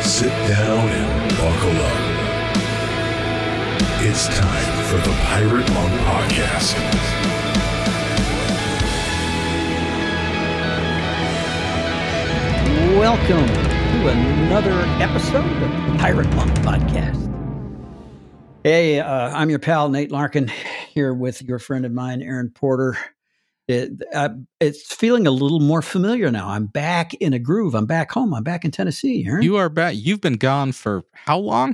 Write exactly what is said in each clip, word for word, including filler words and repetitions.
Sit down and buckle up. It's time for the Pirate Monk Podcast. Welcome to another episode of the Pirate Monk Podcast. Hey, uh, I'm your pal, Nate Larkin, here with your friend of mine, Aaron Porter. It, uh, it's feeling a little more familiar now. I'm back in a groove. I'm back home. I'm back in Tennessee, Aaron. You are back. You've been gone for how long?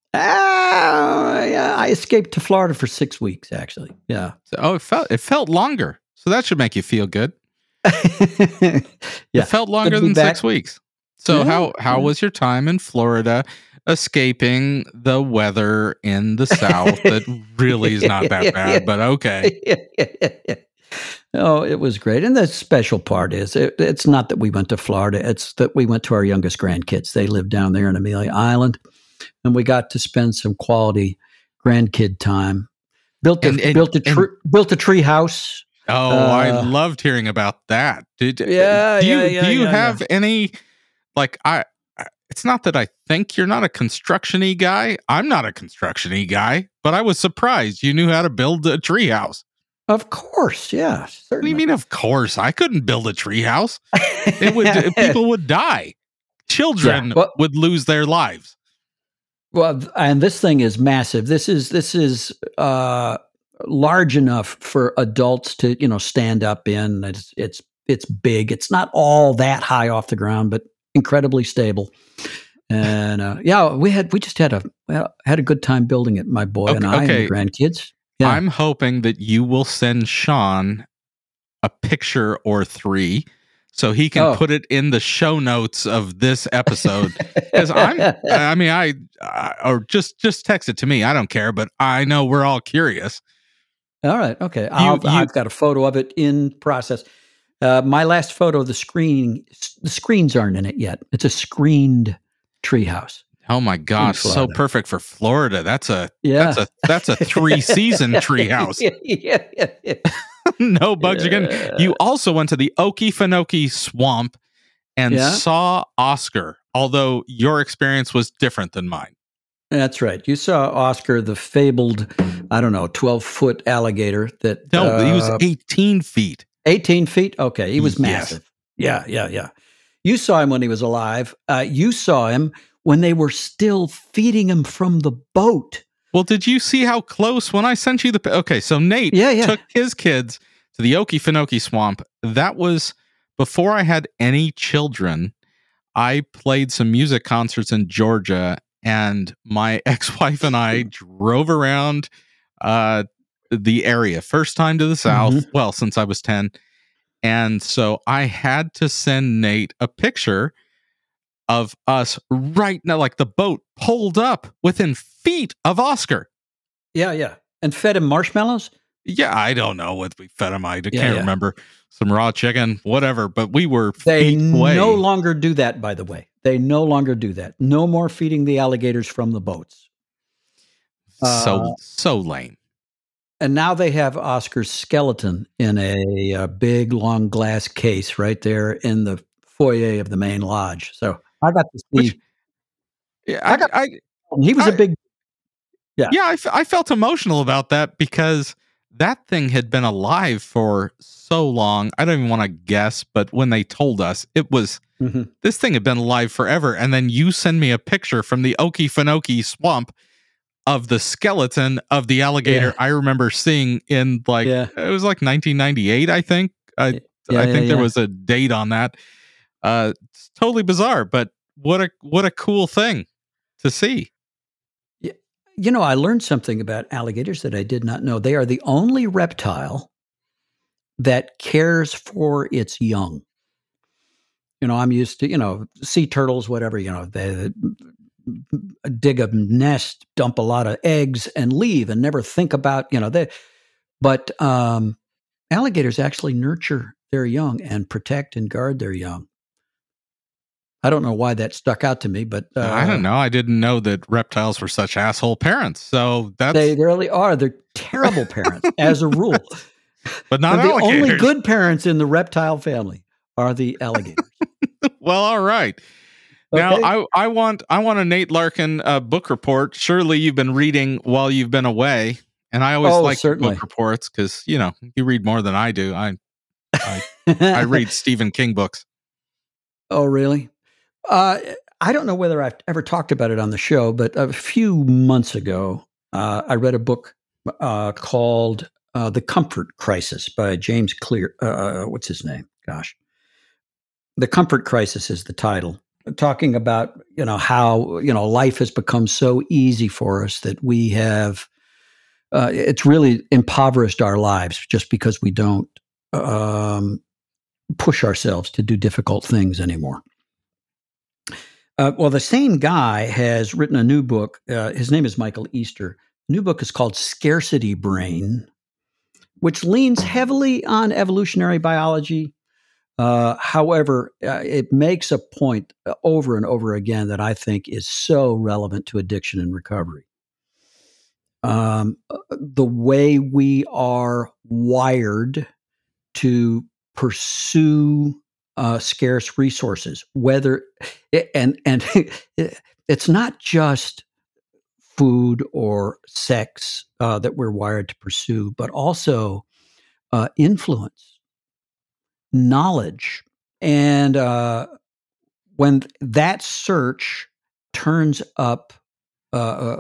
Ah, yeah, I escaped to Florida for six weeks, actually. Yeah. So, oh, it felt it felt longer. So that should make you feel good. yeah. It felt longer than back. six weeks. So yeah, how how yeah. was your time in Florida, escaping the weather in the South that really is not that bad, but okay. Oh, it was great. And the special part is it, it's not that we went to Florida. It's that we went to our youngest grandkids. They live down there in Amelia Island. And we got to spend some quality grandkid time. Built a, and, and, built a, tr- built a tree house. Oh, uh, I loved hearing about that. Did, yeah, do you, yeah, yeah, do you yeah, have yeah. any, like, I, it's not that I think you're not a construction-y guy. I'm not a construction-y guy, but I was surprised you knew how to build a tree house. Of course, yeah. Certainly. What do you mean, of course? I couldn't build a tree house. It would, people would die. Children yeah, well, would lose their lives. Well, and this thing is massive. This is this is uh, large enough for adults to, you know, stand up in. It's it's it's big. It's not all that high off the ground, but incredibly stable. And uh, yeah, we had we just had a well, had a good time building it. My boy okay, and I okay. and the grandkids. Yeah. I'm hoping that you will send Sean a picture or three so he can oh. put it in the show notes of this episode. Because I'm, I mean, I, I, or just, just text it to me. I don't care, but I know we're all curious. All right. Okay. I'll, you, I've got a photo of it in process. Uh, my last photo, the screen, the screens aren't in it yet. It's a screened treehouse. Oh my gosh, so perfect for Florida. That's a yeah. that's a that's a three season treehouse. yeah, yeah, yeah, yeah. No bugs yeah. again. You also went to the Okefenokee Swamp and yeah. saw Oscar, although your experience was different than mine. That's right. You saw Oscar, the fabled, I don't know, twelve foot alligator that No, uh, he was eighteen feet. eighteen feet? Okay, he was massive. Yes. Yeah, yeah, yeah. You saw him when he was alive. Uh, you saw him when they were still feeding him from the boat. Well, did you see how close when I sent you the... Okay, so Nate yeah, yeah. took his kids to the Okefenokee Swamp. That was before I had any children. I played some music concerts in Georgia, and my ex-wife and I drove around uh, the area. First time to the South, mm-hmm. well, since I was ten. And so I had to send Nate a picture of us right now, like the boat pulled up within feet of Oscar. Yeah, yeah. And fed him marshmallows? Yeah, I don't know what we fed him. I can't yeah, yeah. remember. Some raw chicken, whatever, but we were They feet away. no longer do that, by the way. They no longer do that. No more feeding the alligators from the boats. So, uh, so lame. And now they have Oscar's skeleton in a, a big, long glass case right there in the foyer of the main lodge. So I got to see. Which, yeah, I, I, got, I, he was I, a big. Yeah, yeah. I, f- I felt emotional about that because that thing had been alive for so long. I don't even want to guess, but when they told us, it was mm-hmm. this thing had been alive forever. And then you send me a picture from the Okefenokee Swamp of the skeleton of the alligator. Yeah. I remember seeing in like yeah. it was like nineteen ninety-eight. I think. I yeah, I think yeah, there yeah. was a date on that. Uh, it's totally bizarre, but what a what a cool thing to see. Yeah, you know, I learned something about alligators that I did not know. They are the only reptile that cares for its young. You know, I'm used to, you know, sea turtles, whatever, you know, they dig a nest, dump a lot of eggs and leave and never think about, you know, they, but um, alligators actually nurture their young and protect and guard their young. I don't know why that stuck out to me, but uh, I don't know. I didn't know that reptiles were such asshole parents. So that's they really are. They're terrible parents as a rule. But not the alligators. Only good parents in the reptile family are the alligators. Well, all right. Now, Okay. I, I want I want a Nate Larkin uh, book report. Surely you've been reading while you've been away, and I always Oh, like your certainly. book reports because you know you read more than I do. I I, I read Stephen King books. Oh, really? Uh, I don't know whether I've ever talked about it on the show, but a few months ago, uh, I read a book uh, called uh, "The Comfort Crisis" by James Clear. Uh, what's his name? Gosh, "The Comfort Crisis" is the title. Talking about you know how you know life has become so easy for us that we have uh, it's really impoverished our lives just because we don't um, push ourselves to do difficult things anymore. Uh, well, the same guy has written a new book. Uh, his name is Michael Easter. The new book is called Scarcity Brain, which leans heavily on evolutionary biology. Uh, however, uh, it makes a point uh, over and over again that I think is so relevant to addiction and recovery. Um, uh, the way we are wired to pursue uh, scarce resources, whether and and it's not just food or sex uh, that we're wired to pursue, but also uh, influence, knowledge, and uh, when that search turns up. Uh,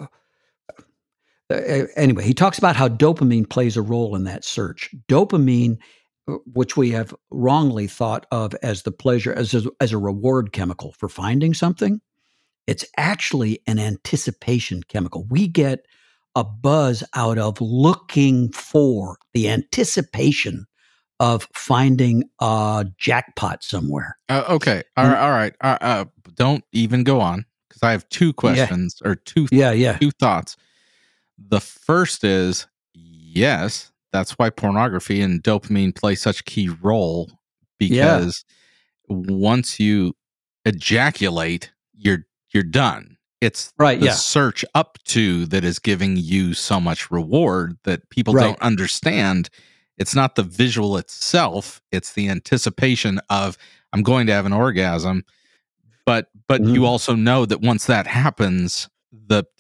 uh, anyway, he talks about how dopamine plays a role in that search. Dopamine, which we have wrongly thought of as the pleasure, as a, as a reward chemical for finding something, it's actually an anticipation chemical. We get a buzz out of looking for the anticipation of finding a jackpot somewhere. Uh, okay, all And- right, all right. Uh, uh, don't even go on because I have two questions or two Yeah, yeah. two thoughts. The first is yes, that's why pornography and dopamine play such a key role because once you ejaculate, you're you're done. It's Right, the yeah. search up to that is giving you so much reward that people Right. don't understand. It's not the visual itself, it's the anticipation of I'm going to have an orgasm. But but Mhm. you also know that once that happens, the the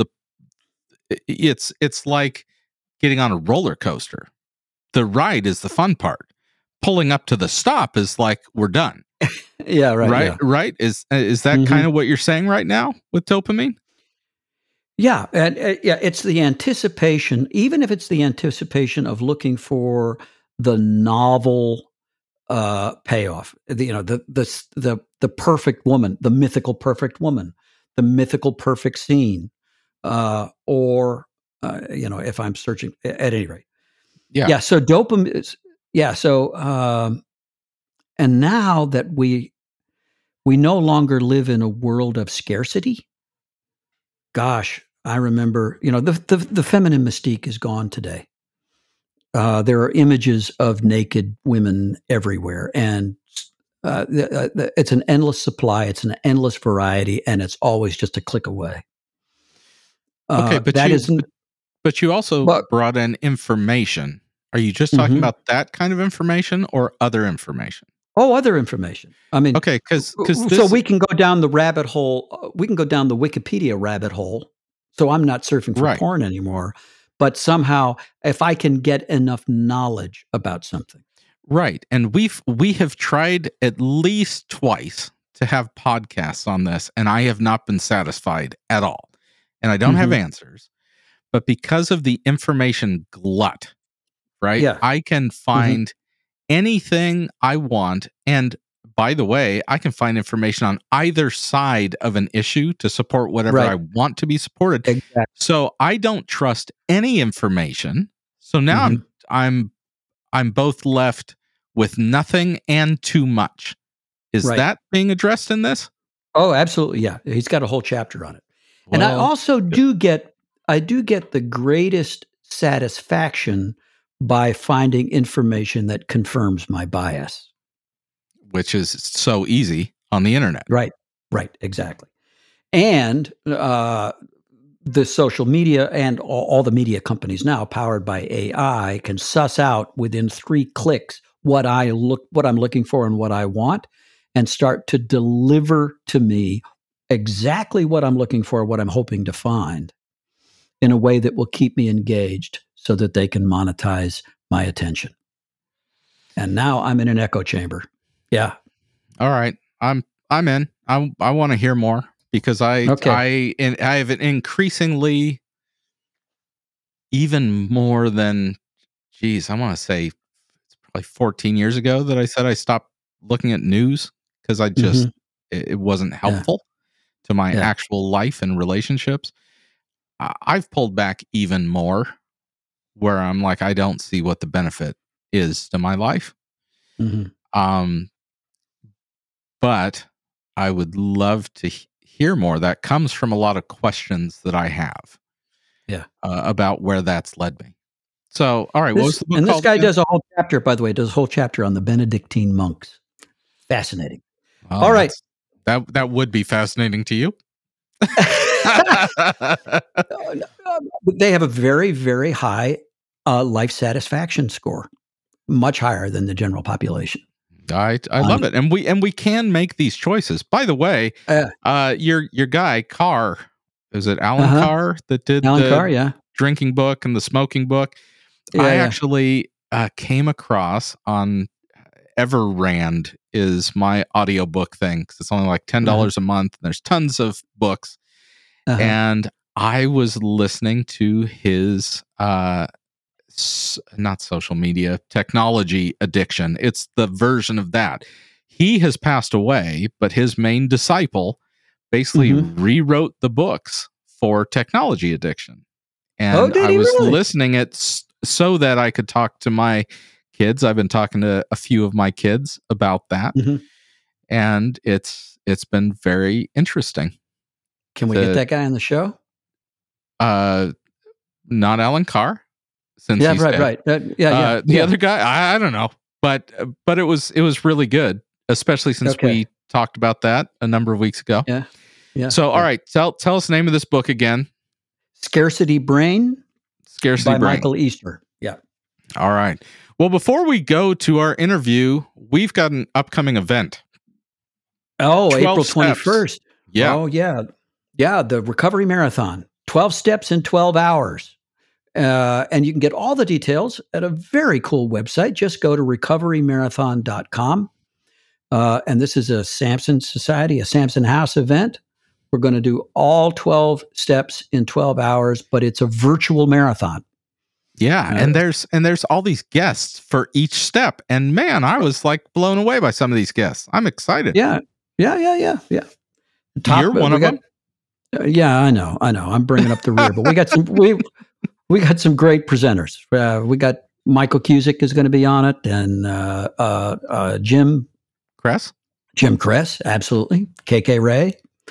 it's it's like getting on a roller coaster. The ride is the fun part. Pulling up to the stop is like we're done. Yeah, right. Right, Yeah. right. Is is that Mhm. kind of what you're saying right now with dopamine? Yeah, and uh, yeah, it's the anticipation, even if it's the anticipation of looking for the novel uh, payoff. The, you know, the the the the perfect woman, the mythical perfect woman, the mythical perfect scene, uh, or uh, you know, if I'm searching, at any rate, Yeah. yeah. So dopamine is, yeah. So um, and now that we we no longer live in a world of scarcity. Gosh, I remember, you know, the the, the feminine mystique is gone today. Uh, there are images of naked women everywhere, and uh, the, the, it's an endless supply. It's an endless variety, and it's always just a click away. Uh, Okay, but that you isn't. but, but you also But brought in information. Are you just talking Mhm. about that kind of information or other information? oh, other information. I mean, Okay, because because so this we can go down the rabbit hole. uh, We can go down the Wikipedia rabbit hole. So I'm not surfing for Right. porn anymore. But somehow, if I can get enough knowledge about something, Right. And we've we have tried at least twice to have podcasts on this, and I have not been satisfied at all. And I don't have Mhm. answers, but because of the information glut, right? Yeah. I can find anything I want. And by the way, I can find information on either side of an issue to support whatever Right. I want to be supported. exactly. So I don't trust any information. So now Mhm. I'm I'm I'm both left with nothing and too much. Is Right. that being addressed in this? Oh, absolutely. Yeah. He's got a whole chapter on it. And I Well, also do get I do get the greatest satisfaction by finding information that confirms my bias. which is so easy on the internet. Right. Right. Exactly. And uh, the social media and all, all the media companies now, powered by A I, can suss out within three clicks what I look, what I'm looking for, and what I want, and start to deliver to me exactly what I'm looking for, what I'm hoping to find, in a way that will keep me engaged so that they can monetize my attention. And now I'm in an echo chamber. Yeah. All right. I'm I'm in. I I want to hear more because I Okay. I in, I have an increasingly even more than geez, I want to say it's probably fourteen years ago that I said I stopped looking at news because I just Mhm. it, it wasn't Yeah. helpful to my Yeah. actual life and relationships. I, I've pulled back even more where I'm like I don't see what the benefit is to my life. Mhm. Um but I would love to he- hear more. That comes from a lot of questions that I have Yeah. uh, about where that's led me. So, all right, what was This the book and this called guy again? does a whole chapter, by the way, does a whole chapter on the Benedictine monks. Fascinating. Oh, All right. that's- that that would be fascinating to you. They have a very, very high uh, life satisfaction score, much higher than the general population. I I Um, love it, and we and we can make these choices. By the way, Uh, uh, your your guy Carr, is it Alan Uh-huh. Carr that did Alan the Carr, yeah. drinking book and the smoking book? Yeah, I yeah. actually uh, came across on Everrand is my audiobook thing because it's only like ten dollars Uh-huh. a month. And there's tons of books. Uh-huh. And I was listening to his, uh, s- not social media, technology addiction. It's the version of that. He has passed away, but his main disciple basically Mhm. rewrote the books for technology addiction. Oh, And did I he was really? listening it s- so that I could talk to my kids. I've been talking to a few of my kids about that, Mhm. and it's it's been very interesting. Can we to- get that guy on the show? Uh, not Alan Carr, since Yeah, he's right, dead. right. Uh, yeah, yeah. Uh, the yeah. other guy, I, I don't know, but uh, but it was it was really good, especially since Okay. we talked about that a number of weeks ago. Yeah. Yeah. So, all yeah. right, tell tell us the name of this book again. Scarcity Brain Scarcity by Brain. Michael Easter. Yeah. All right. Well, before we go to our interview, we've got an upcoming event. Oh, twelve April steps. twenty-first. Yeah. Oh, yeah. Yeah, the Recovery Marathon. twelve steps in twelve hours. Uh, and you can get all the details at a very cool website. Just go to recovery marathon dot com. Uh, and this is a Samson Society, a Samson House event. We're going to do all twelve steps in twelve hours, but it's a virtual marathon. Yeah, Uh, and there's and there's all these guests for each step, and man, I was like blown away by some of these guests. I'm excited. Yeah, yeah, yeah, yeah, yeah. You're one we of got- them. uh, yeah, I know, I know. I'm bringing up the rear, but we got some we we got some great presenters. Uh, we got Michael Cusick is going to be on it, and uh, uh, uh, Jim Cress. Jim Kress, absolutely. K K Ray.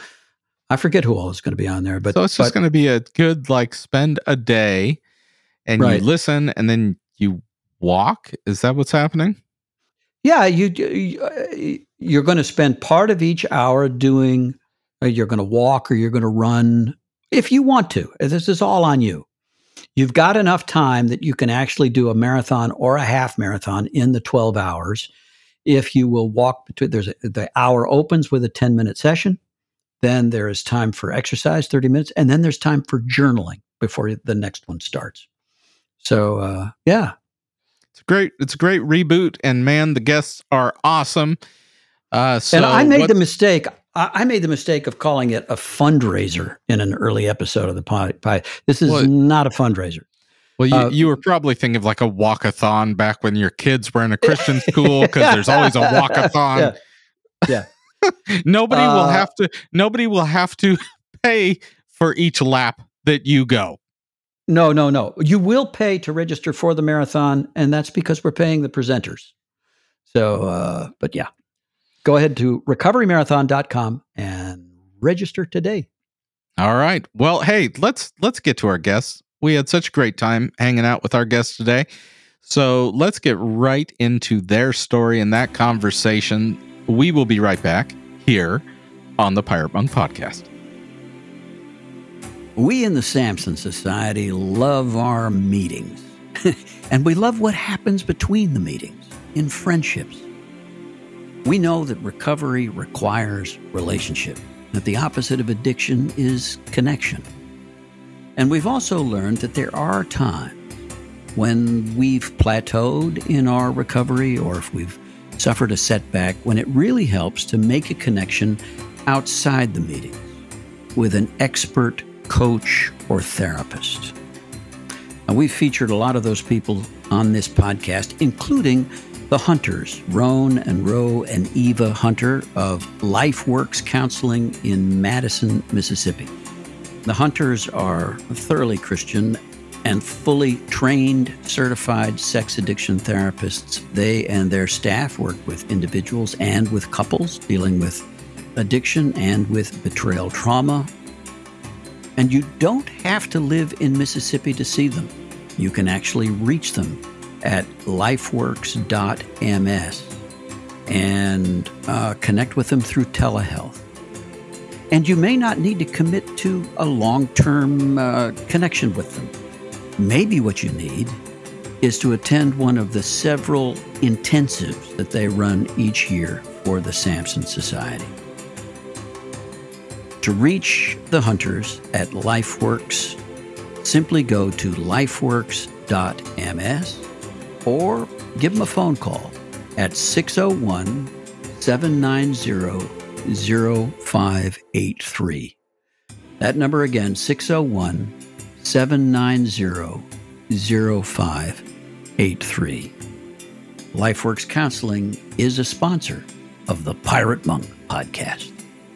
I forget who all is going to be on there, but so it's just but- going to be a good like spend a day, and Right. you listen, and then you walk. Is that what's happening? Yeah, you, you you're going to spend part of each hour doing. Uh, you're going to walk or you're going to run if you want to. This is all on you. You've got enough time that you can actually do a marathon or a half marathon in the twelve hours. If you will walk between, there's a, the hour opens with a ten minute session. Then there is time for exercise, thirty minutes, and then there's time for journaling before the next one starts. So uh, yeah. It's a great. It's a great reboot, and man, the guests are awesome. Uh, so and I made what- the mistake. I, I made the mistake of calling it a fundraiser in an early episode of the pie. pie. This is Well, not a fundraiser. Well, you, Uh, you were probably thinking of like a walkathon back when your kids were in a Christian school because there's always a walkathon. Yeah. nobody will Uh, have to. Nobody will have to pay for each lap that you go. No, no, no. You will pay to register for the marathon, and that's because we're paying the presenters. So, uh, but yeah, go ahead to recovery marathon dot com and register today. All right. Well, hey, let's let's get to our guests. We had such a great time hanging out with our guests today. So let's get right into their story and that conversation. We will be right back here on the Pirate Monk Podcast. We in the Samson Society love our meetings, and we love what happens between the meetings in friendships. We know that recovery requires relationship, that the opposite of addiction is connection. And we've also learned that there are times when we've plateaued in our recovery, or if we've suffered a setback, when it really helps to make a connection outside the meeting with an expert coach or therapist. And we've featured a lot of those people on this podcast, including the Hunters, Roan and Roe and Eva Hunter of LifeWorks Counseling in Madison, Mississippi. The Hunters are thoroughly Christian and fully trained, certified sex addiction therapists. They and their staff work with individuals and with couples dealing with addiction and with betrayal trauma. And you don't have to live in Mississippi to see them. You can actually reach them at lifeworks dot m s and uh, connect with them through telehealth. And you may not need to commit to a long-term uh, connection with them. Maybe what you need is to attend one of the several intensives that they run each year for the Samson Society. To reach the Hunters at LifeWorks, simply go to lifeworks dot m s or give them a phone call at six oh one, seven nine zero, zero five eight three. That number again, six oh one, seven nine zero, zero five eight three. LifeWorks Counseling is a sponsor of the Pirate Monk podcast.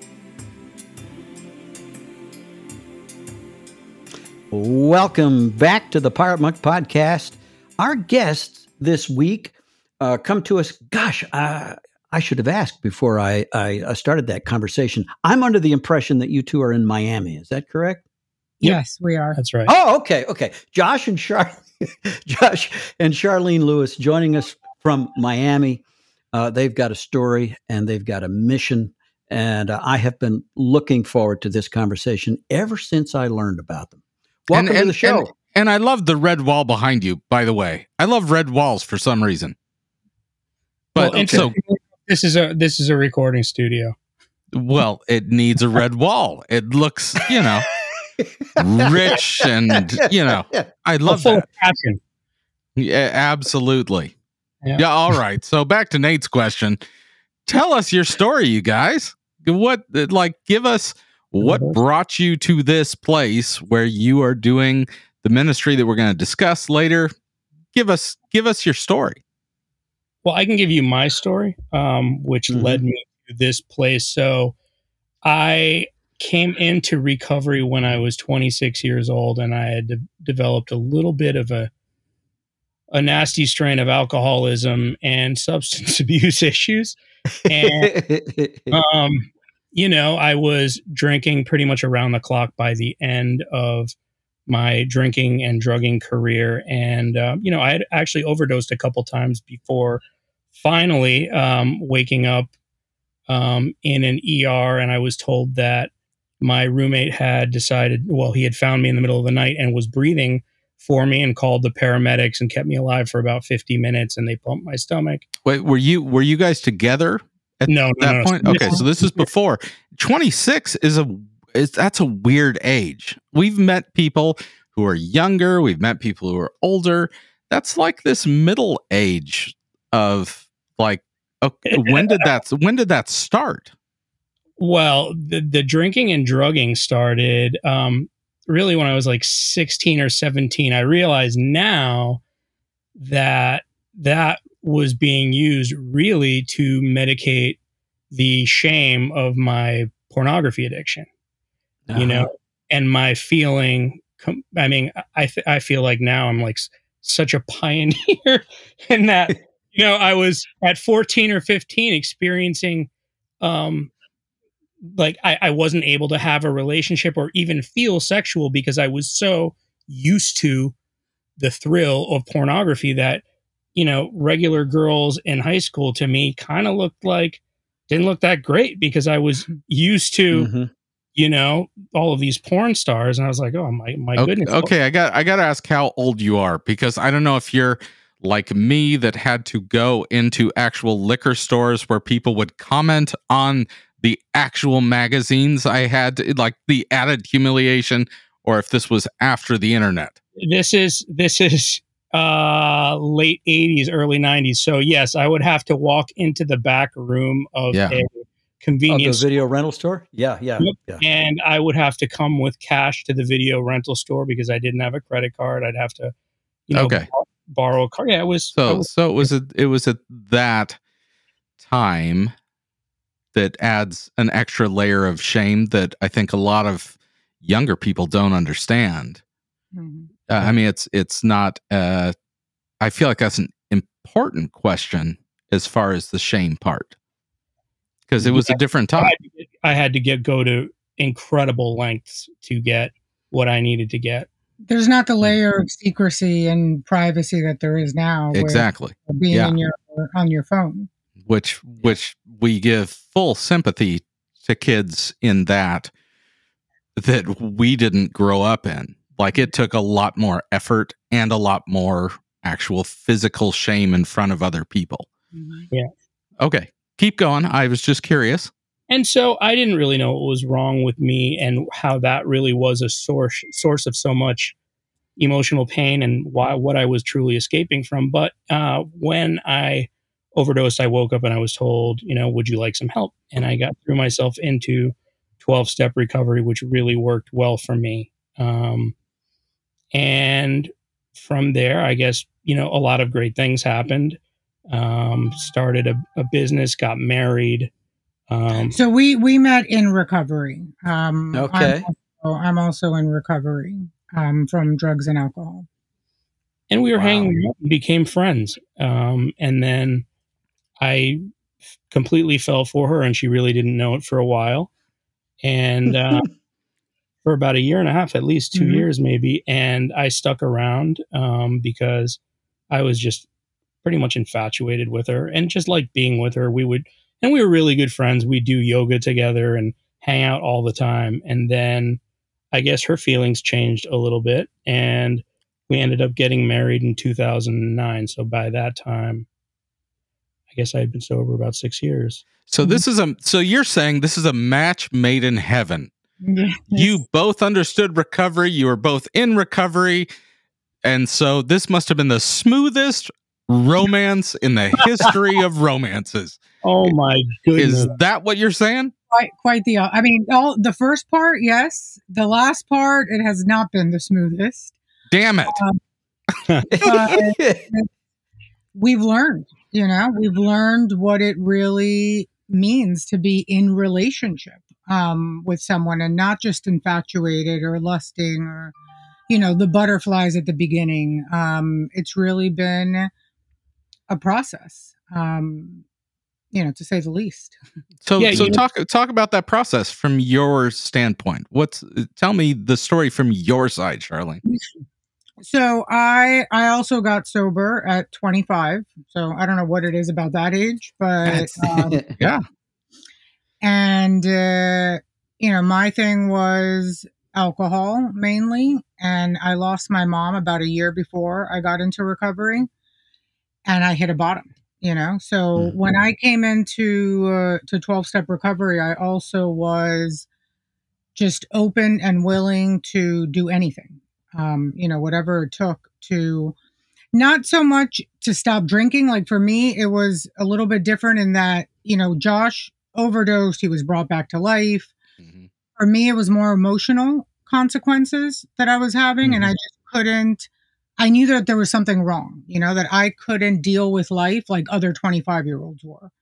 Welcome back to the Pirate Monk podcast. Our guests this week uh, come to us. Gosh, uh, I should have asked before I, I started that conversation. I'm under the impression that you two are in Miami. Is that correct? Yes, we are. That's right. Oh, okay, okay. Josh and Char- Josh and Charlene Lewis joining us from Miami. Uh, they've got a story and they've got a mission, and uh, I have been looking forward to this conversation ever since I learned about them. Welcome and, to and, the show. And, and I love the red wall behind you, by the way. I love red walls for some reason. But well, okay. so this is a this is a recording studio. Well, it needs a red wall. It looks, you know, rich and, you know, I love full that. Of passion. Yeah, absolutely. Yeah. yeah. All right. So back to Nate's question. Tell us your story, you guys. What, like, give us what brought you to this place where you are doing the ministry that we're going to discuss later. Give us, give us your story. Well, I can give you my story, um, which mm-hmm. led me to this place. So I came into recovery when I was twenty-six years old, and I had de- developed a little bit of a a nasty strain of alcoholism and substance abuse issues. And, um, you know, I was drinking pretty much around the clock by the end of my drinking and drugging career. And, uh, you know, I had actually overdosed a couple times before finally um, waking up um, in an E R. And I was told that my roommate had decided, well, he had found me in the middle of the night and was breathing for me and called the paramedics and kept me alive for about fifty minutes. And they pumped my stomach. Wait, were you, were you guys together at no, that no, point? No. Okay. So this is before. twenty-six is a, is that's a weird age. We've met people who are younger. We've met people who are older. That's like this middle age of like, okay, when did that, when did that start? Well, the, the drinking and drugging started um, really when I was like sixteen or seventeen. I realize now that that was being used really to medicate the shame of my pornography addiction, uh-huh. you know, and my feeling. Com- I mean, I th- I feel like now I'm like s- such a pioneer in that, you know, I was at fourteen or fifteen experiencing, um, like I, I wasn't able to have a relationship or even feel sexual because I was so used to the thrill of pornography that, you know, regular girls in high school to me kind of looked like, didn't look that great because I was used to, mm-hmm. you know, all of these porn stars. And I was like, oh my, my okay, goodness. Okay. I got, I got to ask how old you are, because I don't know if you're like me that had to go into actual liquor stores where people would comment on the actual magazines I had, to, like the added humiliation, or if this was after the internet. This is this is uh, late eighties, early nineties. So yes, I would have to walk into the back room of Yeah. a convenience oh, the video rental store. Yeah, yeah, Yep. yeah. And I would have to come with cash to the video rental store because I didn't have a credit card. I'd have to, you know, Okay. bar- borrow a car. Yeah, it was. I So was- so it was a, it was at that time that adds an extra layer of shame that I think a lot of younger people don't understand. Mhm. Uh, I mean, it's it's not. Uh, I feel like that's an important question as far as the shame part, because it was a different I time. had, to get, I had to get go to incredible lengths to get what I needed to get. There's not the layer of secrecy and privacy that there is now. with Exactly. Being Yeah. in your on your phone. Which which we give full sympathy to kids in that that we didn't grow up in. Like, it took a lot more effort and a lot more actual physical shame in front of other people. Yeah. Okay, keep going. I was just curious. And so I didn't really know what was wrong with me and how that really was a source source of so much emotional pain and why what I was truly escaping from. But uh, when I overdosed, I woke up and I was told, you know, would you like some help? And I got threw myself into twelve-step recovery, which really worked well for me. Um, and from there, I guess, you know, a lot of great things happened. Um, started a, a business, got married. Um, So we we met in recovery. Um, Okay. I'm also, I'm also in recovery um, from drugs and alcohol. and we were Wow. hanging out and became friends. Um, and then I completely fell for her, and she really didn't know it for a while. And uh, for about a year and a half, at least two Mhm. years maybe. And I stuck around um, because I was just pretty much infatuated with her and just like being with her. We would, and we were really good friends. We do yoga together and hang out all the time. And then I guess her feelings changed a little bit, and we ended up getting married in two thousand nine. So by that time, I guess I had been sober about six years. So this is a so you're saying this is a match made in heaven. Yes. You both understood recovery. You were both in recovery. And so this must have been the smoothest romance in the history of romances. Oh my goodness. Is that what you're saying? quite quite the. I mean, all the first part, yes. The last part, it has not been the smoothest. Damn it. We've learned, you know, we've learned what it really means to be in relationship um, with someone and not just infatuated or lusting or, you know, the butterflies at the beginning. Um, it's really been a process, um, you know, to say the least. So Yeah, so you- talk talk about that process from your standpoint. What's tell me the story from your side, Charlene. So I I also got sober at twenty-five. So I don't know what it is about that age, but um, Yeah. and uh, you know, my thing was alcohol mainly, and I lost my mom about a year before I got into recovery, and I hit a bottom. You know, so Mm. when I came into uh, to twelve-step recovery, I also was just open and willing to do anything. Um, you know, whatever it took to not so much to stop drinking. Like for me, it was a little bit different in that, you know, Josh overdosed, he was brought back to life. Mhm. For me, it was more emotional consequences that I was having, and I just couldn't. I knew that there was something wrong, you know, that I couldn't deal with life like other twenty-five year olds were.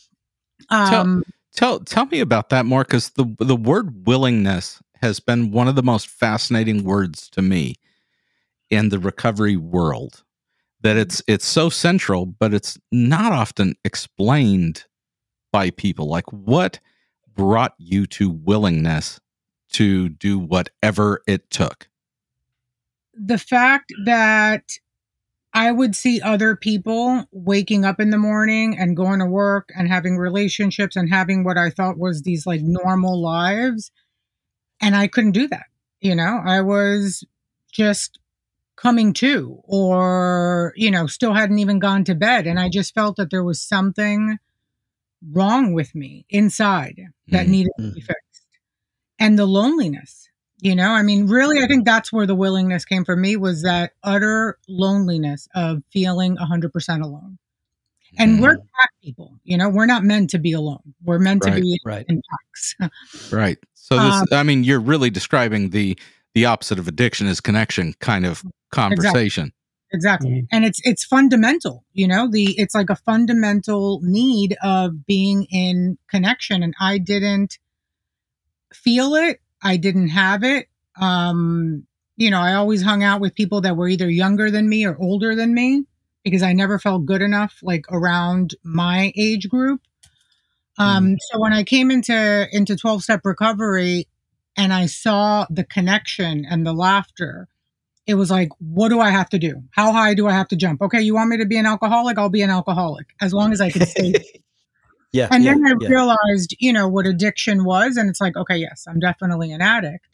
Um, Tell tell me about that more, because the the word willingness has been one of the most fascinating words to me in the recovery world. That it's it's so central, but it's not often explained by people. Like, what brought you to willingness to do whatever it took? the fact that I would see other people waking up in the morning and going to work and having relationships and having what I thought was these like normal lives. And I couldn't do that. You know, I was just coming to, or, you know, still hadn't even gone to bed. And I just felt that there was something wrong with me inside that Mhm. needed to be fixed. And the loneliness, you know, I mean, really, I think that's where the willingness came from me, was that utter loneliness of feeling one hundred percent alone. And we're pack people, you know, we're not meant to be alone. We're meant Right, to be right. in packs. Right. So this, Um, I mean, you're really describing the the opposite of addiction is connection kind of conversation. Exactly. Mhm. And it's it's fundamental, you know, the it's like a fundamental need of being in connection. And I didn't feel it. I didn't have it. Um, you know, I always hung out with people that were either younger than me or older than me because I never felt good enough like around my age group. Um, so when I came into into twelve step recovery and I saw the connection and the laughter, it was like, what do I have to do? How high do I have to jump? Okay, you want me to be an alcoholic? I'll be an alcoholic as long as I can stay. yeah. And yeah, then I yeah. realized, you know, what addiction was. And it's like, okay, yes, I'm definitely an addict.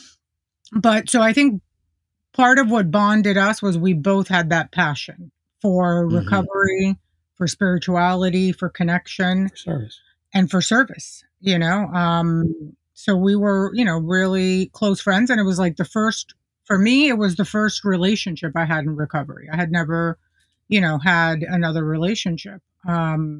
But so I think part of what bonded us was we both had that passion for Mhm. recovery, for spirituality, for connection, For service. and for service, you know. Um, so we were, you know, really close friends. And it was like the first, for me, it was the first relationship I had in recovery. I had never, you know, had another relationship. Um,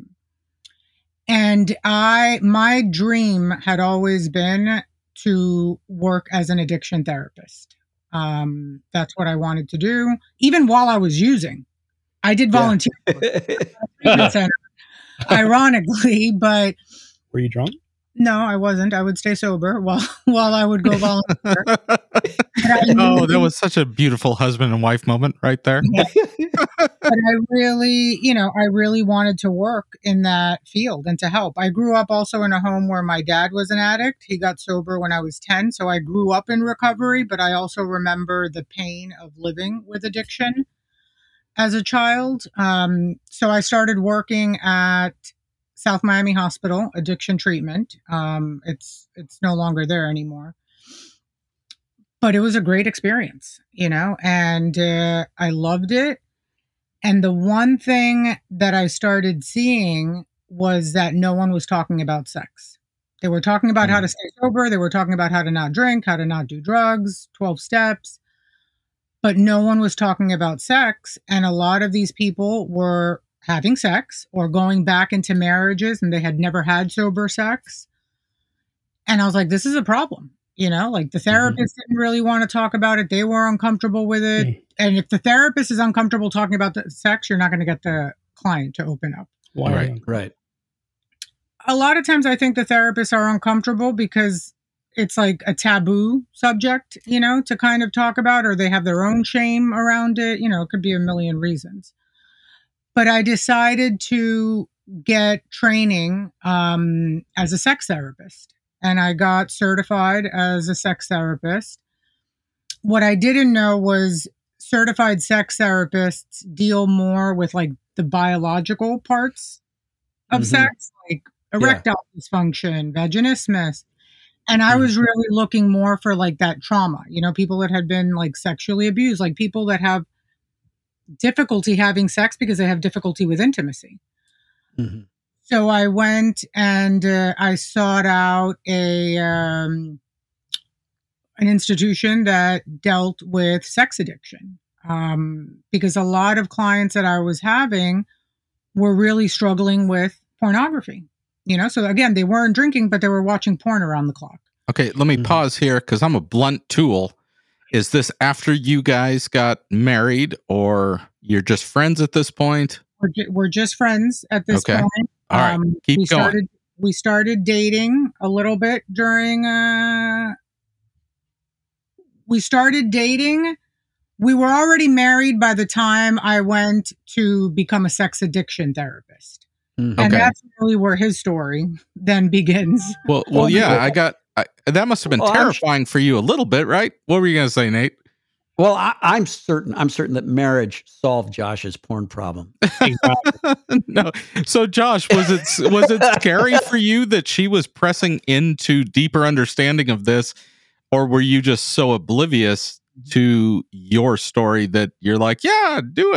and I, my dream had always been to work as an addiction therapist. Um, that's what I wanted to do. Even while I was using, I did Yeah. volunteer work at a treatment center, ironically, but Were you drunk? no, I wasn't. I would stay sober while while I would go volunteer. But I Oh, that really- was such a beautiful husband and wife moment right there. but I really, you know, I really wanted to work in that field and to help. I grew up also in a home where my dad was an addict. He got sober when I was ten. So I grew up in recovery, but I also remember the pain of living with addiction as a child. Um, so I started working at South Miami Hospital, addiction treatment. Um, it's it's no longer there anymore. But it was a great experience, you know, and uh, I loved it. And the one thing that I started seeing was that no one was talking about sex. They were talking about how to stay sober. They were talking about how to not drink, how to not do drugs, twelve steps. But no one was talking about sex. And a lot of these people were having sex or going back into marriages and they had never had sober sex. And I was like, this is a problem. You know, like the therapist didn't really want to talk about it. They were uncomfortable with it. Mm. And if the therapist is uncomfortable talking about the sex, you're not going to get the client to open up. Why? Right. are you- Right. A lot of times I think the therapists are uncomfortable because it's like a taboo subject, you know, to kind of talk about, or they have their own shame around it. You know, it could be a million reasons. But I decided to get training um, as a sex therapist. And I got certified as a sex therapist. What I didn't know was certified sex therapists deal more with like the biological parts of Mhm. sex, like erectile dysfunction, vaginismus. And I Mhm. was really looking more for like that trauma, you know, people that had been like sexually abused, like people that have difficulty having sex because they have difficulty with intimacy. Mhm. So I went and uh, I sought out a um, an institution that dealt with sex addiction um, because a lot of clients that I was having were really struggling with pornography. You know, so again, they weren't drinking, but they were watching porn around the clock. Okay, let me Mhm. pause here because I'm a blunt tool. Is this after you guys got married or you're just friends at this point? We're, ju- we're just friends at this Okay. point. All right, keep we going. started we started dating a little bit during uh we started dating. We were already married by the time I went to become a sex addiction therapist. Mhm. And Okay. that's really where his story then begins. Well, well, Well, yeah, well- I got I, that must have been Well, I'm- terrifying for you a little bit, right? What were you going to say, Nate? Well, I, I'm certain. I'm certain that marriage solved Josh's porn problem. Exactly. No. So, Josh, was it was it scary for you that she was pressing into deeper understanding of this, or were you just so oblivious to your story that you're like, yeah, do it?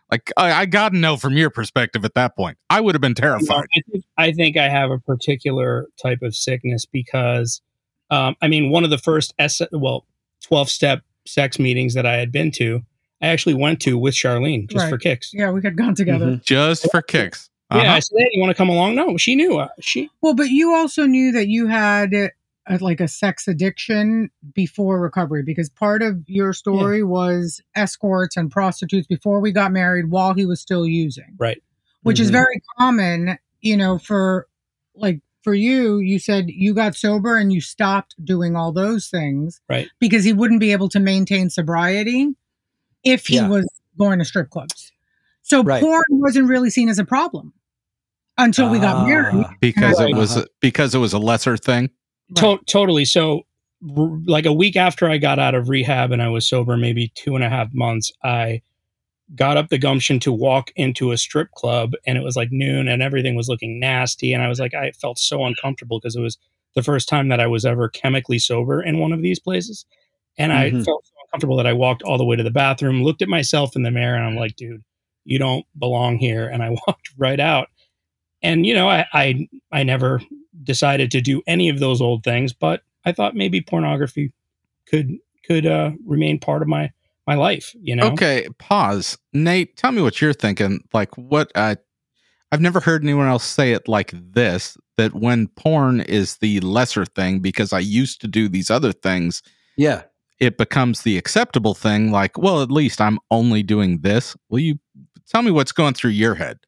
Like, I, I got to know from your perspective at that point. I would have been terrified. I think, I think I have a particular type of sickness because, um, I mean, one of the first, S- well, twelve-step sex meetings that I had been to, I actually went to with Charlene just Right. for kicks. Yeah, we had gone together. Mhm. Just for kicks. Uh-huh. Yeah, I said, hey, you want to come along? No, she knew. Uh, she Well, but you also knew that you had a, like a sex addiction before recovery, because part of your story was escorts and prostitutes before we got married while he was still using. Right. Which is Mhm. very common, you know, for like for you, you said you got sober and you stopped doing all those things. Right. Because he wouldn't be able to maintain sobriety if he Yeah. was going to strip clubs. So Right. porn wasn't really seen as a problem until we got married. Ah, Because Right. it was Uh-huh. because it was a lesser thing. to- totally. So, r- like a week after I got out of rehab and I was sober, maybe two and a half months, I got up the gumption to walk into a strip club, and it was like noon, and everything was looking nasty, and I was like, I felt so uncomfortable because it was the first time that I was ever chemically sober in one of these places, and I Mhm. felt so uncomfortable that I walked all the way to the bathroom, looked at myself in the mirror, and I'm like, dude, you don't belong here, and I walked right out. And you know, I I, I never decided to do any of those old things, but I thought maybe pornography could could uh, remain part of my my life. You know, Okay, pause. Nate, tell me what you're thinking. Like, what? Uh, I've never heard anyone else say it like this. That when porn is the lesser thing because I used to do these other things, Yeah. it becomes the acceptable thing. Like, well, at least I'm only doing this. Will you tell me what's going through your head?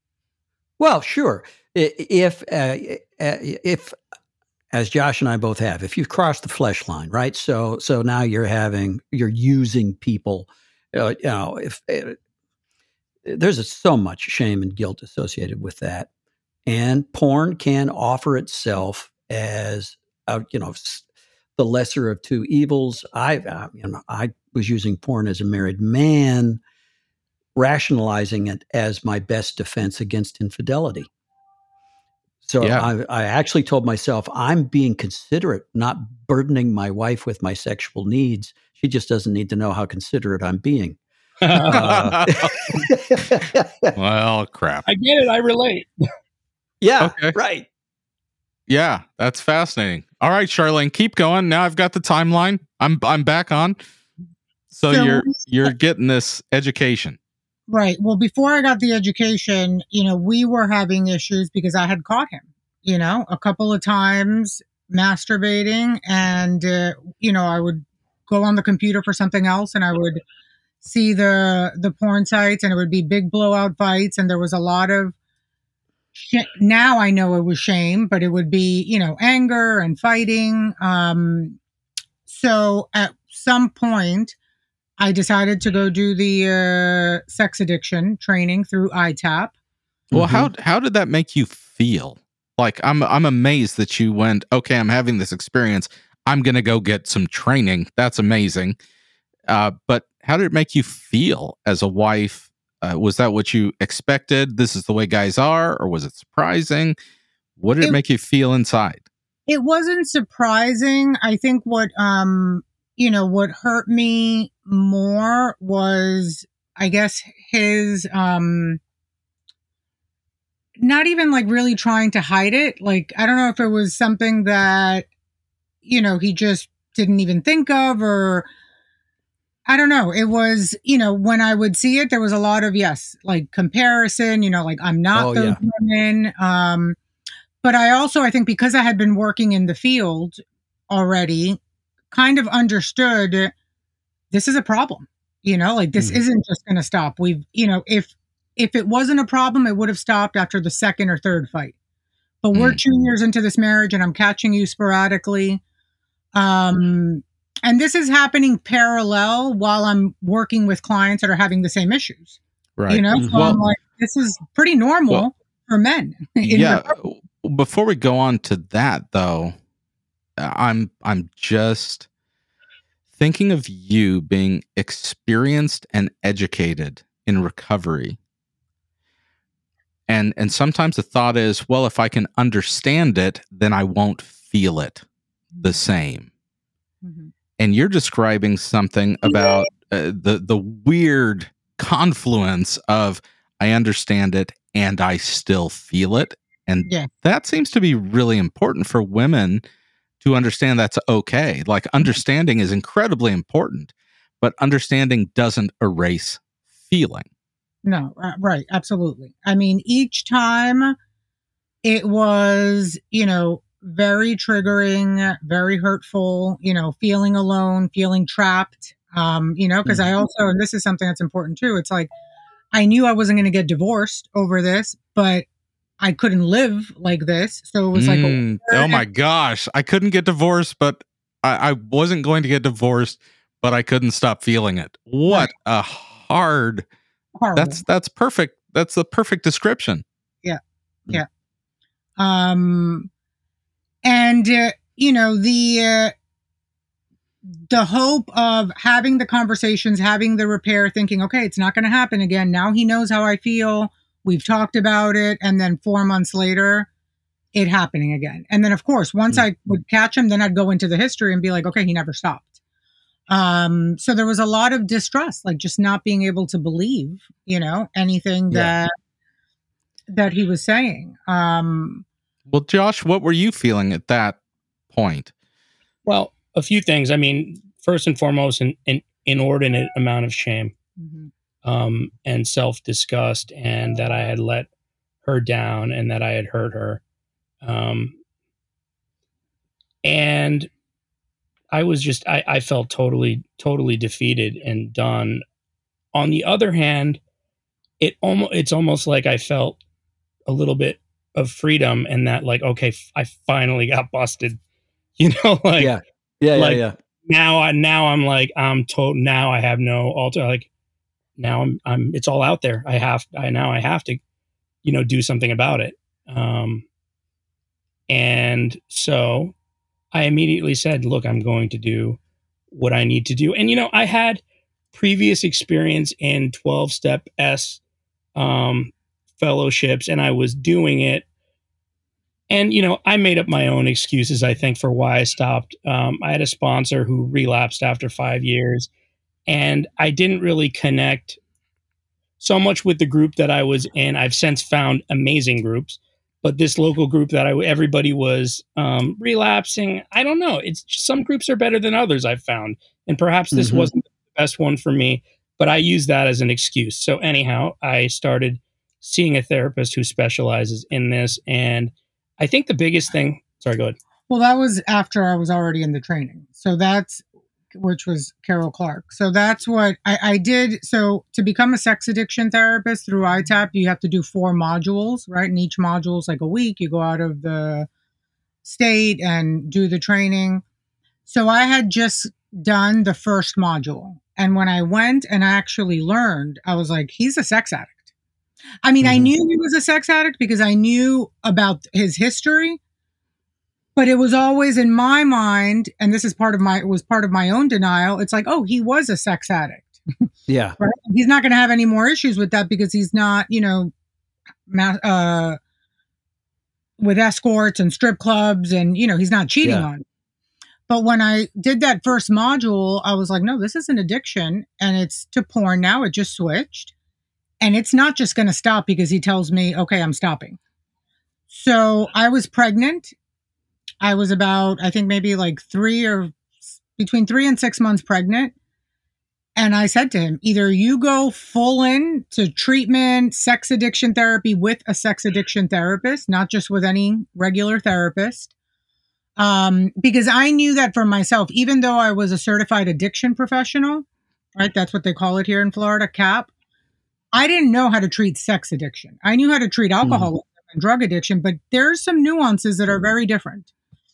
Well, sure. I- If, uh, uh, if, as Josh and I both have, if you've crossed the flesh line, right? So, so now you're having, you're using people. Uh, you know, if uh, there's a, so much shame and guilt associated with that, and porn can offer itself as, uh, you know, s- the lesser of two evils. I, uh, you know, I was using porn as a married man, rationalizing it as my best defense against infidelity. So Yeah. I, I actually told myself, I'm being considerate, not burdening my wife with my sexual needs. She just doesn't need to know how considerate I'm being. Uh, Well, crap. I get it. I relate. yeah, Okay. right. Yeah, that's fascinating. All right, Charlene, keep going. Now I've got the timeline. I'm I'm back on. So, So- you're you're getting this education. Right. Well, before I got the education, you know, we were having issues because I had caught him, you know, a couple of times masturbating. And, uh, you know, I would go on the computer for something else and I would see the, the porn sites and it would be big blowout fights. And there was a lot of, sh- now I know it was shame, but it would be, you know, anger and fighting. Um, so at some point, I decided to go do the uh, sex addiction training through I TAP. Well, Mhm. how how did that make you feel? Like, I'm I'm amazed that you went, okay, I'm having this experience. I'm gonna go get some training. That's amazing. Uh, but how did it make you feel as a wife? Uh, was that what you expected? This is the way guys are, or was it surprising? What did it, It- make you feel inside? It wasn't surprising. I think what, um, you know, what hurt me more was, I guess, his, um, not even like really trying to hide it. Like, I don't know if it was something that, you know, he just didn't even think of, or I don't know. It was, you know, when I would see it, there was a lot of, yes, like comparison, you know, like I'm not Oh, those yeah. women. Um, but I also, I think because I had been working in the field already, kind of understood this is a problem, you know, like this Mhm. isn't just going to stop. We've, you know, if, if it wasn't a problem, it would have stopped after the second or third fight. But we're Mm. two years into this marriage and I'm catching you sporadically. Um, and this is happening parallel while I'm working with clients that are having the same issues, Right. you know? Mhm. So I'm like, this is pretty normal Well, for men. in yeah. recovery. Before we go on to that, though, I'm I'm just thinking of you being experienced and educated in recovery. And and sometimes the thought is, well, if I can understand it, then I won't feel it the same. Mhm. And you're describing something about uh, the the weird confluence of I understand it and I still feel it. And Yeah. that seems to be really important for women to understand that's okay. Like understanding is incredibly important, but understanding doesn't erase feeling. No, uh, right. Absolutely. I mean, each time it was, you know, very triggering, very hurtful, you know, feeling alone, feeling trapped. Um, you know, because I also, and this is something that's important too. It's like, I knew I wasn't going to get divorced over this, but I couldn't live like this. So it was like, Mm, a, oh my gosh, I couldn't get divorced, but I, I wasn't going to get divorced, but I couldn't stop feeling it. What Right. a hard, horrible. that's, that's perfect. That's the perfect description. Yeah. Yeah. Um, and, uh, you know, the, uh, the hope of having the conversations, having the repair, thinking, okay, it's not going to happen again. Now he knows how I feel. We've talked about it. And then four months later, it happening again. And then, of course, once Mm. I would catch him, then I'd go into the history and be like, okay, he never stopped. Um, so there was a lot of distrust, like just not being able to believe, you know, anything Yeah. that, that he was saying. Um, Well, Josh, what were you feeling at that point? Well, a few things. I mean, first and foremost, an, an inordinate amount of shame um, and self-disgust, and that I had let her down and that I had hurt her. Um, and I was just, I, I felt totally, totally defeated and done. On the other hand, it almost, it's almost like I felt a little bit of freedom, and that like, okay, f- I finally got busted, you know, like, yeah. Yeah. like, yeah. Yeah. now I, now I'm like, I'm told, now I have no alter, like now I'm, I'm, it's all out there. I have, I, now I have to, you know, do something about it. Um, and so I immediately said, look, I'm going to do what I need to do. And, you know, I had previous experience in twelve step S, um, fellowships, and I was doing it. And, you know, I made up my own excuses, I think, for why I stopped. Um, I had a sponsor who relapsed after five years, and I didn't really connect so much with the group that I was in. I've since found amazing groups, but this local group that I, everybody was um, relapsing. I don't know. It's just, some groups are better than others, I've found. And perhaps this Mhm. wasn't the best one for me, but I use that as an excuse. So anyhow, I started seeing a therapist who specializes in this. And I think the biggest thing, sorry, go ahead. Well, that was after I was already in the training. So that's, which was Carol Clark. So that's what I, I did. So to become a sex addiction therapist through I TAP, you have to do four modules, right? And each module is like a week. You go out of the state and do the training. So I had just done the first module. And when I went and actually learned, I was like, he's a sex addict. I mean, I Mhm. knew he was a sex addict because I knew about his history, but it was always in my mind, and this is part of my, it was part of my own denial. It's like, oh, he was a sex addict, Yeah. right? He's not going to have any more issues with that because he's not, you know, ma- uh, with escorts and strip clubs, and, you know, he's not cheating Yeah. on. But when I did that first module, I was like, no, this is an addiction and it's to porn now. It just switched. And it's not just going to stop because he tells me, okay, I'm stopping. So I was pregnant. I was about, I think maybe like three or between three and six months pregnant. And I said to him, either you go full in to treatment, sex addiction therapy with a sex addiction therapist, not just with any regular therapist. Um, because I knew that for myself, even though I was a certified addiction professional, right? That's what they call it here in Florida, C A P. I didn't know how to treat sex addiction. I knew how to treat alcoholism and drug addiction, but there's some nuances that are very different.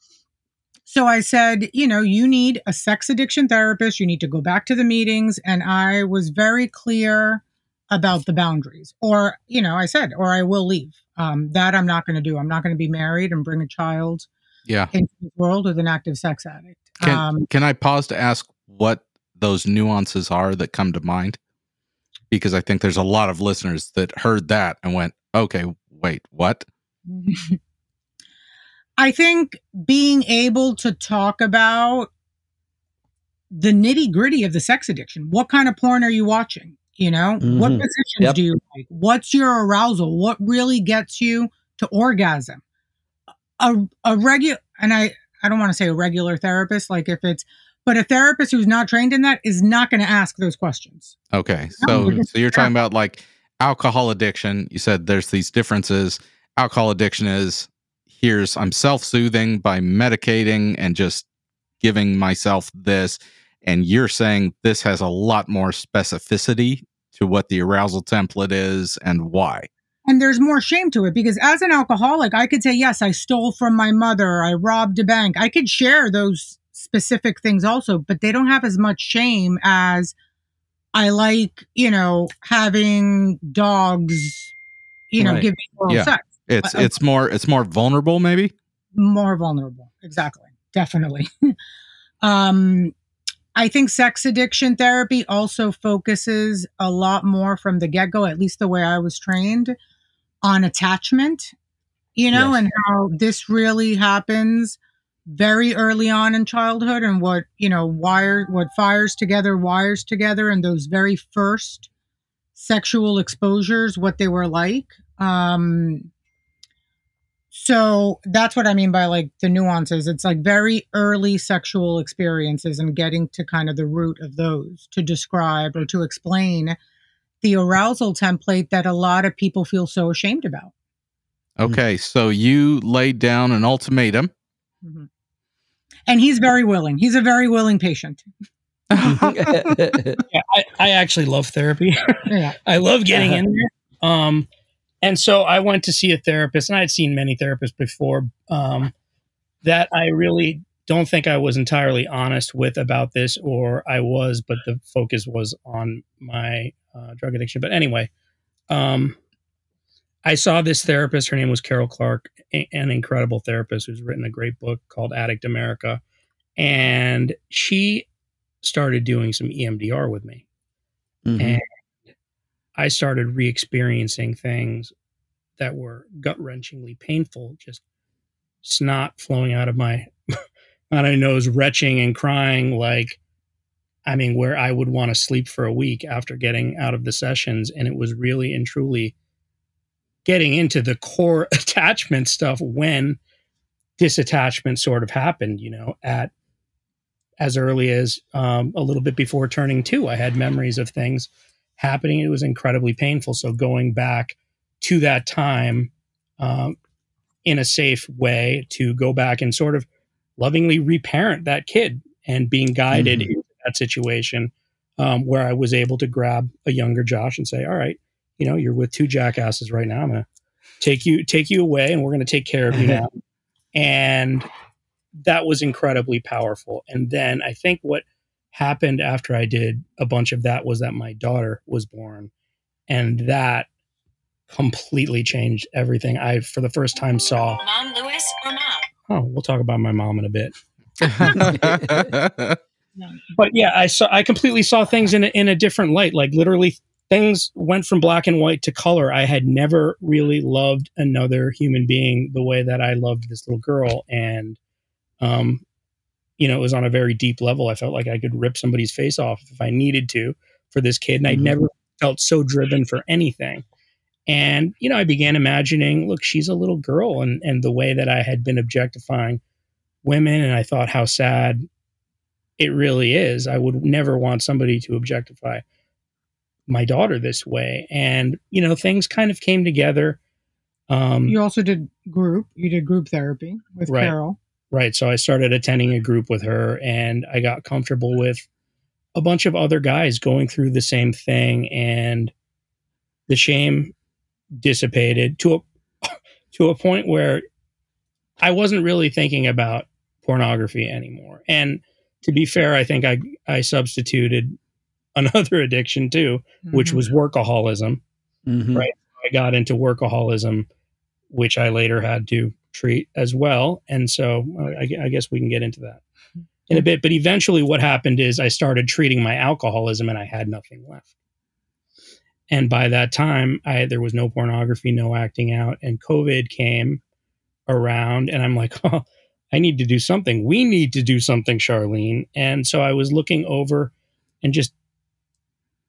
So I said, you know, you need a sex addiction therapist. You need to go back to the meetings. And I was very clear about the boundaries. Or, you know, I said, or I will leave. Um, that I'm not going to do. I'm not going to be married and bring a child Yeah. into the world with an active sex addict. Can, Um, can I pause to ask what those nuances are that come to mind? Because I think there's a lot of listeners that heard that and went, okay, wait, what? I think being able to talk about the nitty gritty of the sex addiction. What kind of porn are you watching? You know, Mhm. what positions Yep. do you like? What's your arousal? What really gets you to orgasm? A a regular, and I I don't want to say a regular therapist, like if it's, but a therapist who's not trained in that is not going to ask those questions. Okay. No, So so you're talking about like alcohol addiction. You said there's these differences. Alcohol addiction is here's I'm self-soothing by medicating and just giving myself this. And you're saying this has a lot more specificity to what the arousal template is and why. And there's more shame to it because as an alcoholic, I could say, yes, I stole from my mother, I robbed a bank. I could share those specific things also, but they don't have as much shame as I like, you know, having dogs, you know, Right. give me oral Yeah. sex. It's Uh, it's more it's more vulnerable maybe. More vulnerable. Exactly. Definitely. um, I think sex addiction therapy also focuses a lot more from the get-go, at least the way I was trained, on attachment, you know, Yes. and how this really happens very early on in childhood and what, you know, wire, what fires together, wires together, and those very first sexual exposures, what they were like. Um, so that's what I mean by like the nuances. It's like very early sexual experiences and getting to kind of the root of those to describe or to explain the arousal template that a lot of people feel so ashamed about. Okay, so you laid down an ultimatum. Mhm. And he's very willing. He's a very willing patient. Yeah, I, I actually love therapy. Yeah. I love getting in there. Um, and so I went to see a therapist, and I had seen many therapists before um, that I really don't think I was entirely honest with about this, or I was, but the focus was on my uh, drug addiction. But anyway, um, I saw this therapist. Her name was Carol Clark, a- an incredible therapist who's written a great book called Addict America. And she started doing some E M D R with me. Mhm. And I started re-experiencing things that were gut-wrenchingly painful, just snot flowing out of my out of my nose, retching and crying like, I mean, where I would want to sleep for a week after getting out of the sessions. And it was really and truly getting into the core attachment stuff when disattachment sort of happened, you know, at as early as um, a little bit before turning two. I had memories of things happening. It was incredibly painful. So going back to that time um, in a safe way to go back and sort of lovingly reparent that kid and being guided Mhm. into that situation um, where I was able to grab a younger Josh and say, all right, you know, you're with two jackasses right now. I'm going to take you, take you away and we're going to take care of you now. And that was incredibly powerful. And then I think what happened after I did a bunch of that was that my daughter was born. And that completely changed everything. I, for the first time, saw. Mom, Lewis, or Mom? Oh, we'll talk about my mom in a bit. But yeah, I saw. I completely saw things in a, in a different light. Like literally, things went from black and white to color. I had never really loved another human being the way that I loved this little girl, and um, you know, it was on a very deep level. I felt like I could rip somebody's face off if I needed to for this kid, and I Mhm. never felt so driven for anything. And you know, I began imagining, look, she's a little girl, and and the way that I had been objectifying women, and I thought how sad it really is. I would never want somebody to objectify my daughter this way. And, you know, things kind of came together. Um, You also did group. You did group therapy with Right. Carol. right. So I started attending a group with her and I got comfortable with a bunch of other guys going through the same thing. And the shame dissipated to a, to a point where I wasn't really thinking about pornography anymore. And to be fair, I think I, I substituted another addiction too, which Mhm. was workaholism. Mhm. Right. I got into workaholism, which I later had to treat as well. And so uh, I, I guess we can get into that in a bit. But eventually, what happened is I started treating my alcoholism and I had nothing left. And by that time, I there was no pornography, no acting out. And COVID came around, and I'm like, oh, I need to do something. We need to do something, Charlene. And so I was looking over and just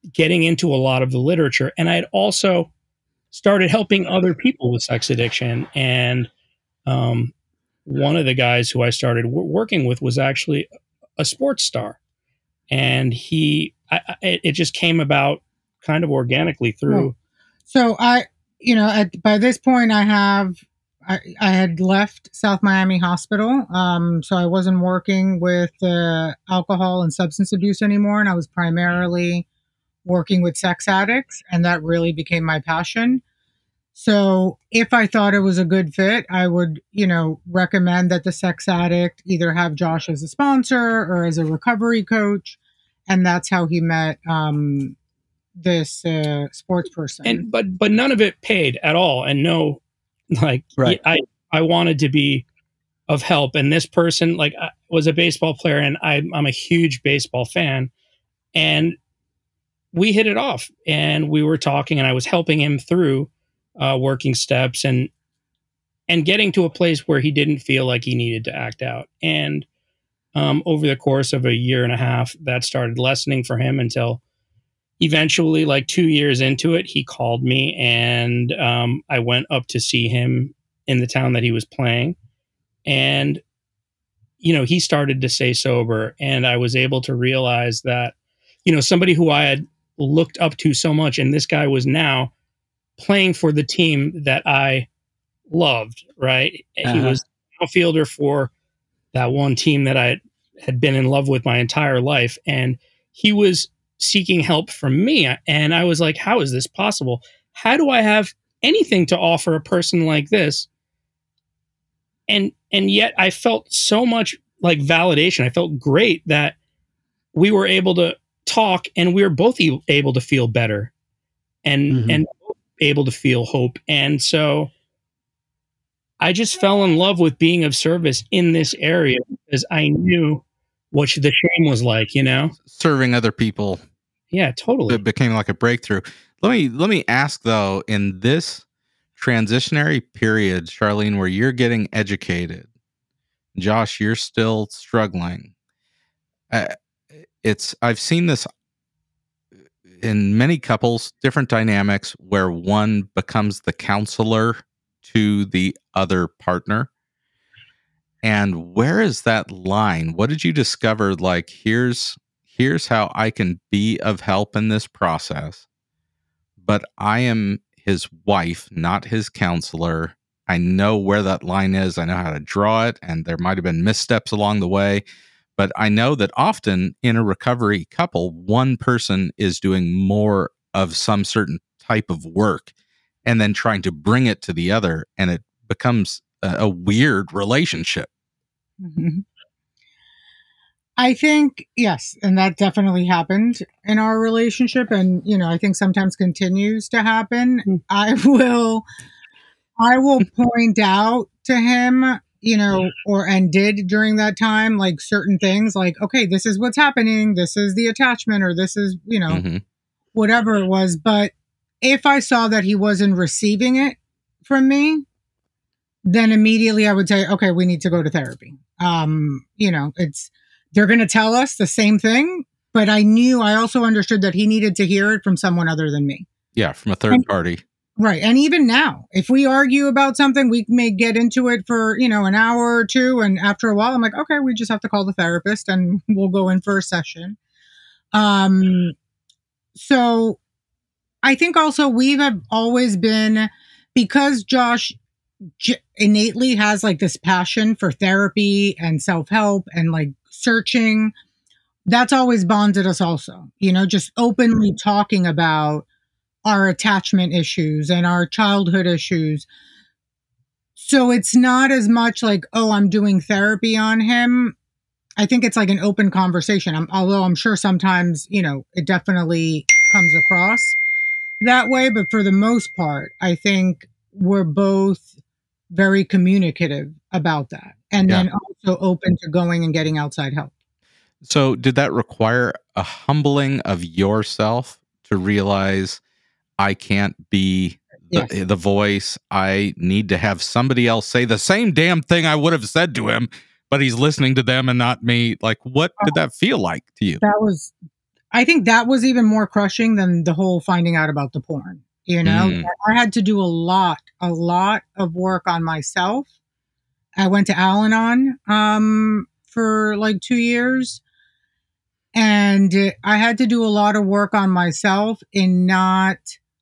getting into a lot of the literature. And I had also started helping other people with sex addiction. And um, one of the guys who I started w- working with was actually a sports star. And he, I, I, it just came about kind of organically through. So I, you know, at, by this point I have, I, I had left South Miami Hospital. Um, so I wasn't working with uh, alcohol and substance abuse anymore. And I was primarily working with sex addicts. And that really became my passion. So if I thought it was a good fit, I would, you know, recommend that the sex addict either have Josh as a sponsor or as a recovery coach. And that's how he met um, this uh, sports person. And, but, but none of it paid at all. And no, like, Right. I, I wanted to be of help. And this person, like, I was a baseball player, and I, I'm a huge baseball fan. And we hit it off, and we were talking, and I was helping him through uh, working steps and, and getting to a place where he didn't feel like he needed to act out. And um, over the course of a year and a half, that started lessening for him until eventually, like two years into it, he called me, and um, I went up to see him in the town that he was playing. And, you know, he started to stay sober, and I was able to realize that, you know, somebody who I had looked up to so much, and this guy was now playing for the team that I loved, right? Uh-huh. He was an outfielder for that one team that I had been in love with my entire life. And he was seeking help from me. And I was like, how is this possible? How do I have anything to offer a person like this? And, and yet I felt so much like validation. I felt great that we were able to talk, and we were both e- able to feel better and, mm-hmm. and able to feel hope. And so I just fell in love with being of service in this area because I knew what the shame was like, you know, serving other people. Yeah, totally. It became like a breakthrough. Let me, let me ask though, in this transitionary period, Charlene, where you're getting educated, Josh, you're still struggling. Uh, it's, I've seen this in many couples, different dynamics where one becomes the counselor to the other partner. And where is that line? What did you discover? Like, here's, here's how I can be of help in this process, but I am his wife, not his counselor. I know where that line is. I know how to draw it. And there might've been missteps along the way, but I know that often in a recovery couple, one person is doing more of some certain type of work and then trying to bring it to the other. And it becomes a, a weird relationship. Mm-hmm. I think, yes. And that definitely happened in our relationship. And, you know, I think sometimes continues to happen. Mm-hmm. I will, I will point out to him, you know, or, and did during that time, like certain things like, okay, this is what's happening. This is the attachment, or this is, you know, mm-hmm. whatever it was. But if I saw that he wasn't receiving it from me, then immediately I would say, okay, we need to go to therapy. Um, you know, it's, they're going to tell us the same thing, but I knew, I also understood that he needed to hear it from someone other than me. Yeah. From a third and, party. Right. And even now, if we argue about something, we may get into it for, you know, an hour or two. And after a while, I'm like, okay, we just have to call the therapist and we'll go in for a session. Um, so I think also we have always been, because Josh j- innately has like this passion for therapy and self-help and like searching, that's always bonded us also, you know, just openly talking about our attachment issues and our childhood issues. So it's not as much like, oh, I'm doing therapy on him. I think it's like an open conversation. I'm, although I'm sure sometimes, you know, it definitely comes across that way. But for the most part, I think we're both very communicative about that. And yeah. then also open to going and getting outside help. So did that require a humbling of yourself to realize I can't be the, yes. the voice. I need to have somebody else say the same damn thing I would have said to him, but he's listening to them and not me. Like, what did that feel like to you? That was, I think that was even more crushing than the whole finding out about the porn. You know, Mm. I had to do a lot, a lot of work on myself. I went to Al-Anon um, for like two years. And I had to do a lot of work on myself in not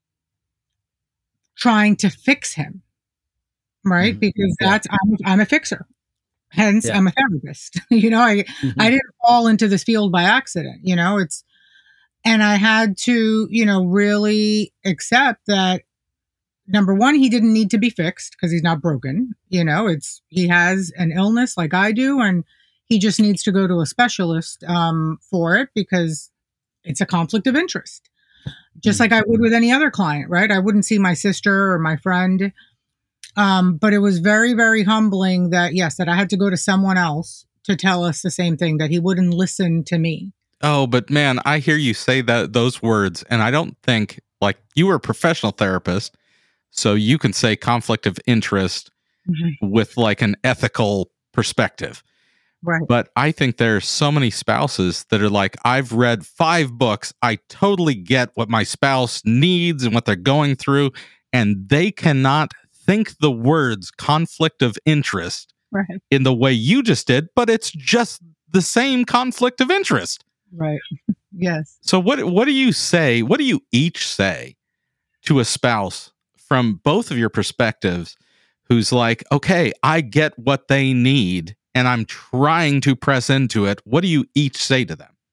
trying to fix him, right? Mhm. Because Yeah. that's, I'm, I'm a fixer. Hence, Yeah. I'm a therapist. You know, I, Mhm. I didn't fall into this field by accident, you know, it's, and I had to, you know, really accept that number one, he didn't need to be fixed because he's not broken. You know, it's, he has an illness like I do, and he just needs to go to a specialist um, for it because it's a conflict of interest. Just Mhm. like I would with any other client, right? I wouldn't see my sister or my friend. Um, but it was very, very humbling that, yes, that I had to go to someone else to tell us the same thing, that he wouldn't listen to me. Oh, but man, I hear you say that those words, and I don't think, like, you were a professional therapist, so you can say conflict of interest Mhm. with like an ethical perspective. Right. But I think there's so many spouses that are like, I've read five books. I totally get what my spouse needs and what they're going through, and they cannot think the words conflict of interest Right. in the way you just did, but it's just the same conflict of interest. Right. Yes. So what what do you say? What do you each say to a spouse from both of your perspectives who's like, okay, I get what they need and I'm trying to press into it? What do you each say to them?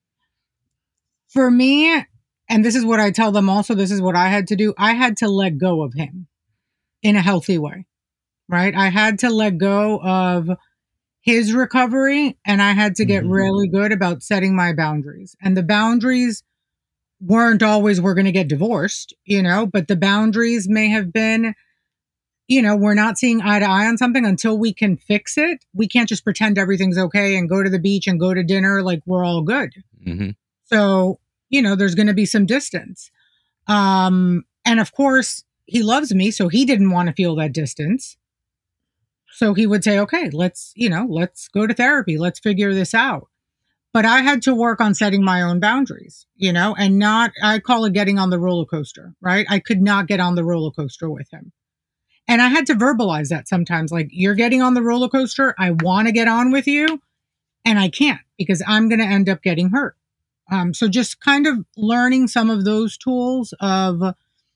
For me, and this is what I tell them also, this is what I had to do. I had to let go of him in a healthy way, right? I had to let go of his recovery, and I had to get Mhm. really good about setting my boundaries. And the boundaries weren't always we're going to get divorced, you know, but the boundaries may have been, you know, we're not seeing eye to eye on something until we can fix it. We can't just pretend everything's okay and go to the beach and go to dinner like we're all good. Mm-hmm. So, you know, there's going to be some distance. Um, and of course, he loves me, so he didn't want to feel that distance. So he would say, okay, let's, you know, let's go to therapy. Let's figure this out. But I had to work on setting my own boundaries, you know, and not, I call it getting on the roller coaster, right? I could not get on the roller coaster with him. And I had to verbalize that sometimes, like, you're getting on the roller coaster. I want to get on with you, and I can't because I'm going to end up getting hurt. Um, so just kind of learning some of those tools of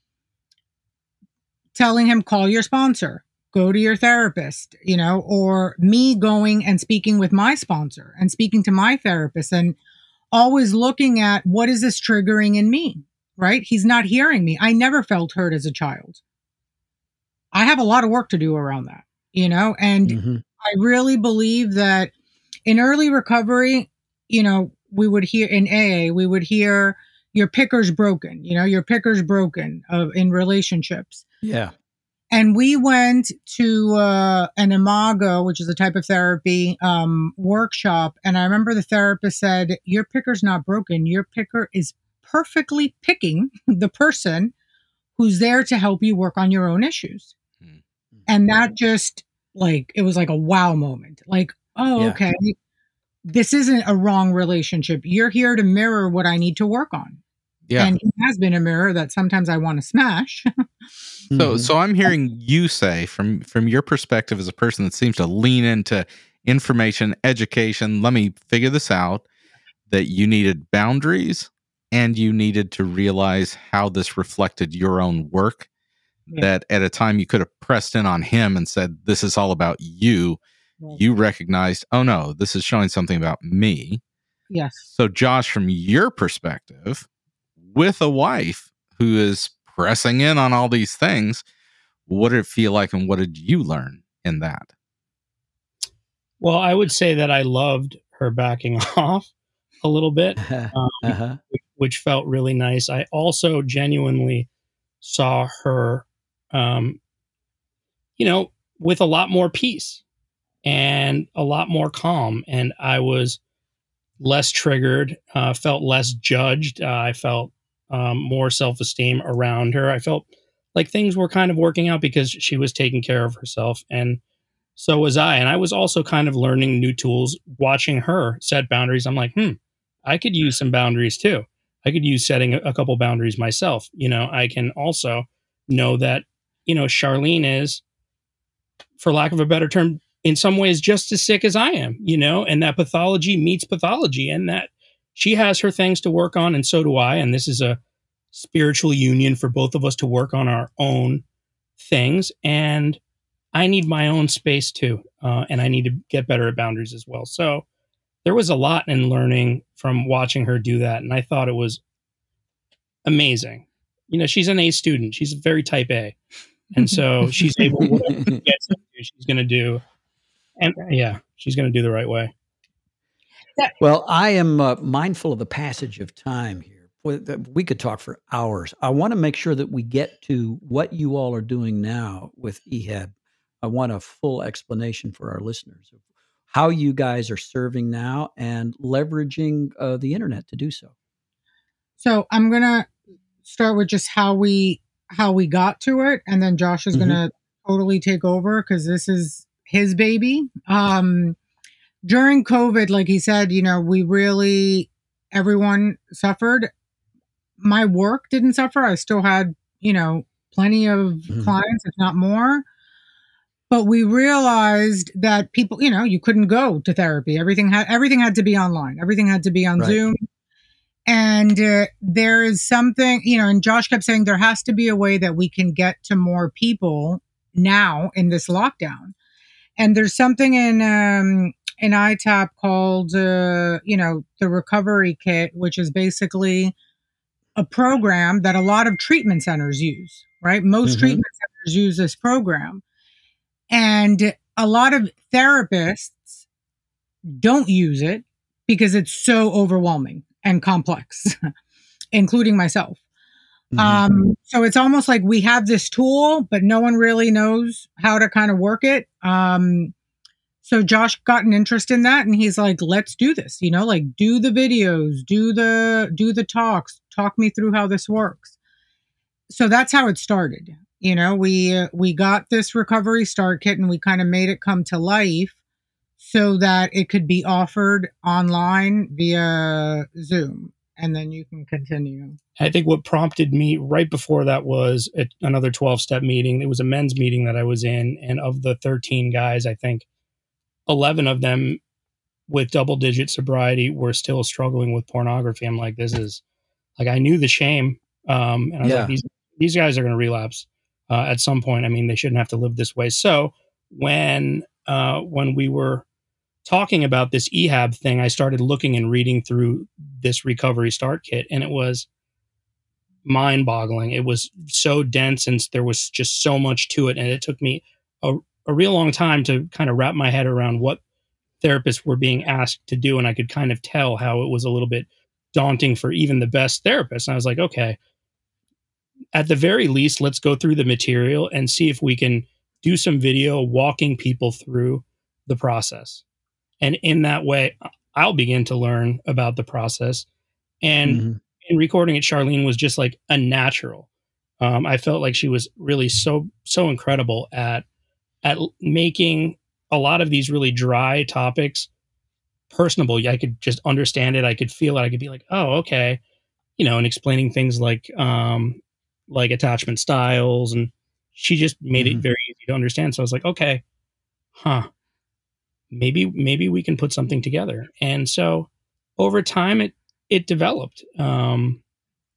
telling him, call your sponsor, go to your therapist, you know, or me going and speaking with my sponsor and speaking to my therapist and always looking at what is this triggering in me, right? He's not hearing me. I never felt hurt as a child. I have a lot of work to do around that, you know, and Mhm. I really believe that in early recovery, you know, we would hear in A A, we would hear your picker's broken, you know, your picker's broken of in relationships. Yeah. And we went to uh, an Imago, which is a type of therapy um, workshop. And I remember the therapist said, your picker's not broken. Your picker is perfectly picking the person who's there to help you work on your own issues. Hmm. And that just like, it was like a wow moment. Like, oh, Yeah. okay, this isn't a wrong relationship. You're here to mirror what I need to work on. Yeah. And he has been a mirror that sometimes I want to smash. So, Mhm. so I'm hearing you say from from your perspective as a person that seems to lean into information, education. Let me figure this out. That you needed boundaries, and you needed to realize how this reflected your own work. Yeah. That at a time you could have pressed in on him and said, "This is all about you." Right. You recognized, "Oh no, this is showing something about me." Yes. So, Josh, from your perspective, with a wife who is pressing in on all these things, what did it feel like and what did you learn in that? Well, I would say that I loved her backing off a little bit, um, Uh-huh. which felt really nice. I also genuinely saw her, um, you know, with a lot more peace and a lot more calm. And I was less triggered, uh, felt less judged. Uh, I felt um, more self esteem around her. I felt like things were kind of working out because she was taking care of herself. And so was I. And I was also kind of learning new tools, watching her set boundaries. I'm like, hmm, I could use some boundaries too. I could use setting a, a couple boundaries myself. You know, I can also know that, you know, Charlene is, for lack of a better term, in some ways just as sick as I am, you know, and that pathology meets pathology, and that she has her things to work on, and so do I. And this is a spiritual union for both of us to work on our own things. And I need my own space too. Uh, and I need to get better at boundaries as well. So there was a lot in learning from watching her do that. And I thought it was amazing. You know, she's an A student. She's very type A. And so she's able, whatever she gets into, she's going to do. And yeah, she's going to do the right way. Well, I am uh, mindful of the passage of time here. We could talk for hours. I want to make sure that we get to what you all are doing now with E H A B. I want a full explanation for our listeners of how you guys are serving now and leveraging uh, the internet to do so. So I'm going to start with just how we how we got to it, and then Josh is mm-hmm. going to totally take over because this is his baby. Um, during COVID, like he said, you know, we really, everyone suffered. My work didn't suffer. I still had, you know, plenty of mm-hmm. clients, if not more. But we realized that people, you know, you couldn't go to therapy. Everything had everything had to be online. Everything had to be on right. Zoom. And uh, there is something, you know, and Josh kept saying there has to be a way that we can get to more people now in this lockdown. And there's something in um, in I T A P called, uh, you know, the Recovery Kit, which is basically a program that a lot of treatment centers use, right? Most mm-hmm. treatment centers use this program. And a lot of therapists don't use it because it's so overwhelming and complex, including myself. Mm-hmm. Um, so it's almost like we have this tool, but no one really knows how to kind of work it. Um, so Josh got an interest in that, and he's like, let's do this, you know, like do the videos, do the, do the talks, talk me through how this works. So that's how it started. You know, we, uh, we got this Recovery Start Kit, and we kind of made it come to life so that it could be offered online via Zoom. And then you can continue. I think what prompted me right before that was a, another twelve-step meeting. It was a men's meeting that I was in. And of the thirteen guys, I think eleven of them with double-digit sobriety were still struggling with pornography. I'm like, this is, like, I knew the shame. Um, and I was yeah. like, these, these guys are going to relapse uh, at some point. I mean, they shouldn't have to live this way. So when uh, when we were talking about this E H A B thing, I started looking and reading through this Recovery Start Kit, and it was mind-boggling. It was so dense, and there was just so much to it, and it took me a, a real long time to kind of wrap my head around what therapists were being asked to do, and I could kind of tell how it was a little bit daunting for even the best therapists. And I was like, okay, at the very least, let's go through the material and see if we can do some video walking people through the process. And in that way, I'll begin to learn about the process. And mm-hmm. in recording it, Charlene was just like a natural. Um, I felt like she was really so, so incredible at, at making a lot of these really dry topics personable. I could just understand it. I could feel it. I could be like, oh, okay. You know, and explaining things like, um, like attachment styles. And she just made mm-hmm. it very easy to understand. So I was like, okay, huh. Maybe, maybe we can put something together. And so over time it, it developed. Um,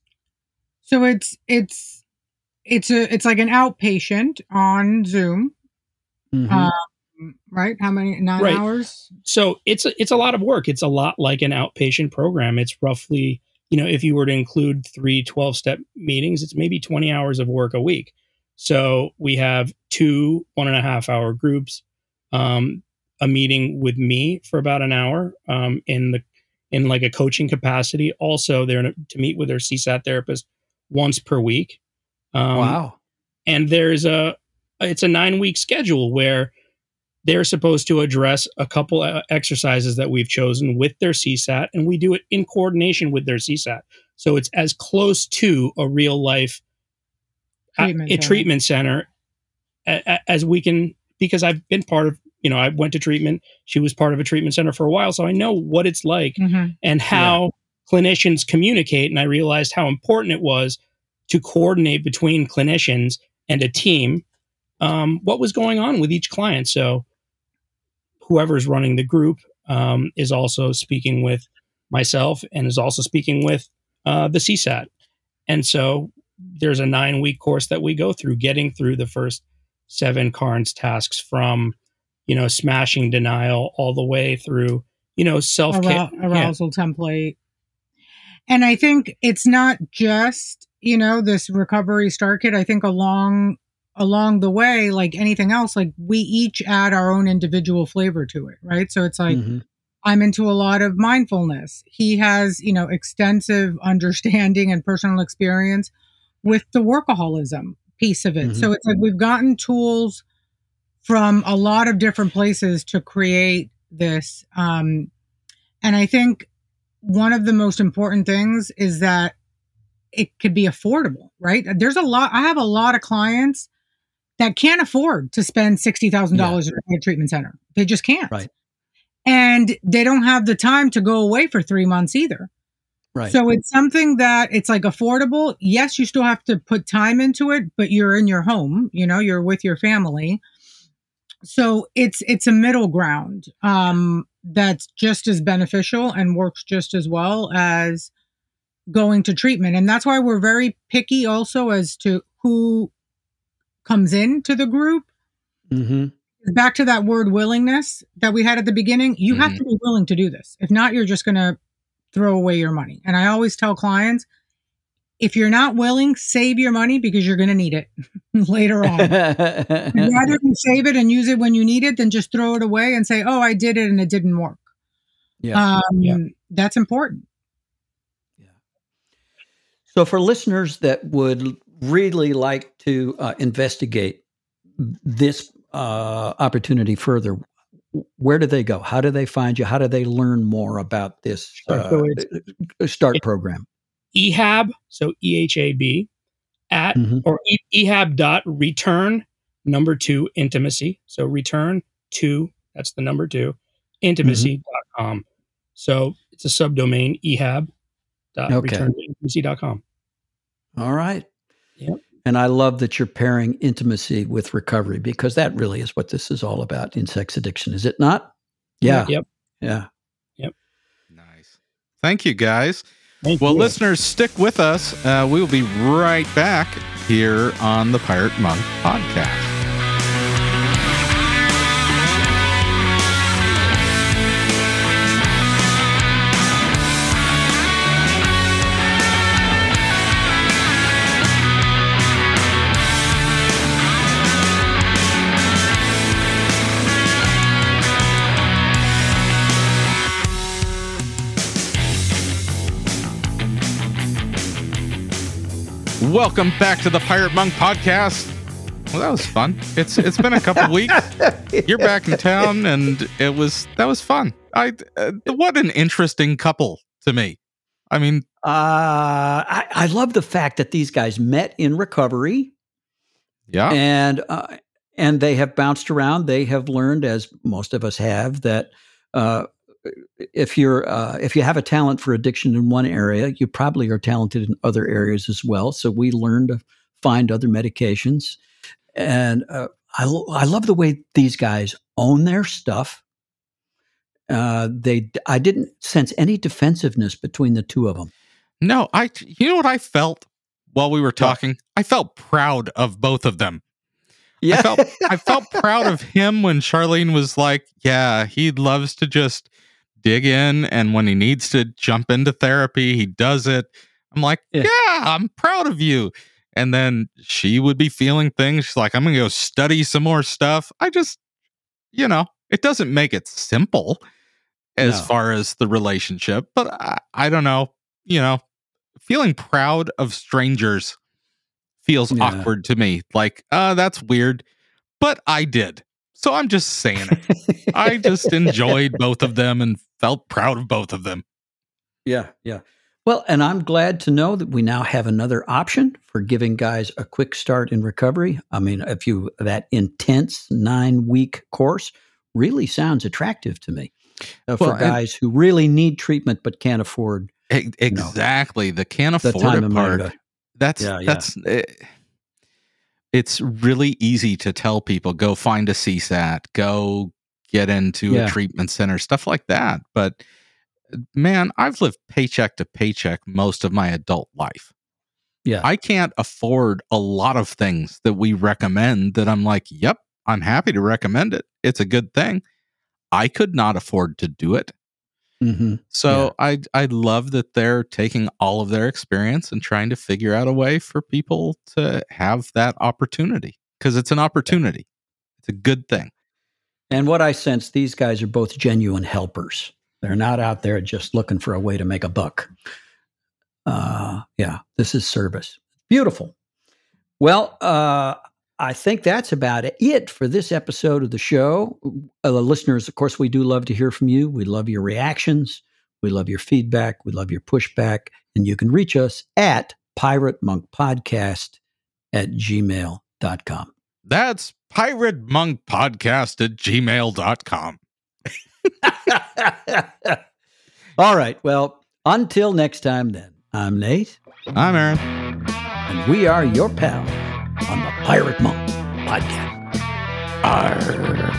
so it's, it's, it's a, it's like an outpatient on Zoom. Mm-hmm. Um, right. How many, nine right. hours? So it's, a, it's a lot of work. It's a lot like an outpatient program. It's roughly, you know, if you were to include three twelve step meetings, it's maybe twenty hours of work a week. So we have two one and a half hour groups, um, a meeting with me for about an hour, um, in the, in like a coaching capacity. Also they're to meet with their C SAT therapist once per week. Um, wow. And there's a, it's a nine week schedule where they're supposed to address a couple of exercises that we've chosen with their C SAT, and we do it in coordination with their C SAT. So it's as close to a real life treatment, a, a treatment center a, a, as we can, because I've been part of, you know, I went to treatment. She was part of a treatment center for a while. So I know what it's like mm-hmm. and how yeah. clinicians communicate, and I realized how important it was to coordinate between clinicians and a team um, what was going on with each client. So whoever's running the group um, is also speaking with myself and is also speaking with uh, the C SAT. And so there's a nine week course that we go through, getting through the first seven Carnes tasks from, you know, smashing denial all the way through, you know, self-care. Arou- arousal yeah. template. And I think it's not just, you know, this recovery start kit. I think along along the way, like anything else, like we each add our own individual flavor to it, right? So it's like, mm-hmm. I'm into a lot of mindfulness. He has, you know, extensive understanding and personal experience with the workaholism piece of it. Mm-hmm. So it's like we've gotten tools from a lot of different places to create this. Um, and I think one of the most important things is that it could be affordable, right? There's a lot, I have a lot of clients that can't afford to spend sixty thousand dollars yeah. at a treatment center. They just can't. Right. And they don't have the time to go away for three months either. Right. So it's something that it's like affordable. Yes, you still have to put time into it, but you're in your home, you know, you're with your family. So it's, it's a middle ground um, that's just as beneficial and works just as well as going to treatment. And that's why we're very picky also as to who comes into the group. Mm-hmm. Back to that word willingness that we had at the beginning. You mm-hmm. have to be willing to do this. If not, you're just going to throw away your money. And I always tell clients, if you're not willing, save your money because you're going to need it later on. Rather than save it and use it when you need it than just throw it away and say, oh, I did it and it didn't work. Yeah. Um, yeah. That's important. Yeah. So for listeners that would really like to uh, investigate this uh, opportunity further, where do they go? How do they find you? How do they learn more about this uh, so START program? E H A B, so E H A B, at, mm-hmm. or e- ehab dot return, number two, intimacy. So return to, that's the number two, intimacy dot com. Mm-hmm. So it's a subdomain, ehab dot return to intimacy dot com. All right. Yep. And I love that you're pairing intimacy with recovery, because that really is what this is all about in sex addiction, is it not? Yeah. Yep. Yeah. Yep. Nice. Thank you, guys. Thank well, you. Listeners, stick with us. Uh, we will be right back here on the Pirate Monk Podcast. Welcome back to the Pirate Monk Podcast. Well, that was fun. It's it's been a couple weeks. You're back in town, and it was that was fun. I uh, what an interesting couple to me. I mean, uh, I, I love the fact that these guys met in recovery. Yeah, and uh, and they have bounced around. They have learned, as most of us have, that uh, if you're uh, if you have a talent for addiction in one area, you probably are talented in other areas as well. So we learn to find other medications, and uh, I I love the way these guys own their stuff. Uh, they I didn't sense any defensiveness between the two of them. No, I you know what I felt while we were talking? What? I felt proud of both of them. Yeah, I felt I felt proud of him when Charlene was like, "Yeah, he loves to just dig in, and when he needs to jump into therapy, he does it." I'm like, yeah. yeah, I'm proud of you. And then she would be feeling things. She's like, I'm going to go study some more stuff. I just, you know, it doesn't make it simple as no. far as the relationship, but I, I don't know, you know, feeling proud of strangers feels yeah. awkward to me. Like, uh, that's weird, but I did. So I'm just saying it. I just enjoyed both of them and felt proud of both of them. Yeah, yeah. Well, and I'm glad to know that we now have another option for giving guys a quick start in recovery. I mean, if you that intense nine-week course really sounds attractive to me uh, for well, guys who really need treatment but can't afford E- exactly. The can't The afford time it and money part. to- That's Yeah, yeah. that's. It, it's really easy to tell people go find a C SAT, go get into Yeah. a treatment center, stuff like that. But man, I've lived paycheck to paycheck most of my adult life. Yeah. I can't afford a lot of things that we recommend that I'm like, yep, I'm happy to recommend it. It's a good thing. I could not afford to do it. Mm-hmm. So I I love that they're taking all of their experience and trying to figure out a way for people to have that opportunity, because it's an opportunity. It's a good thing. And what I sense, these guys are both genuine helpers. They're not out there just looking for a way to make a buck. Uh, yeah, this is service. Beautiful. Well, uh, I think that's about it for this episode of the show. Uh, listeners, of course, we do love to hear from you. We love your reactions. We love your feedback. We love your pushback. And you can reach us at Pirate Monk Podcast at gmail dot com. That's Pirate Monk Podcast at gmail dot com. All right. Well, until next time then, I'm Nate. I'm Aaron. And we are your pal on the Pirate Monk Podcast. Arrgh.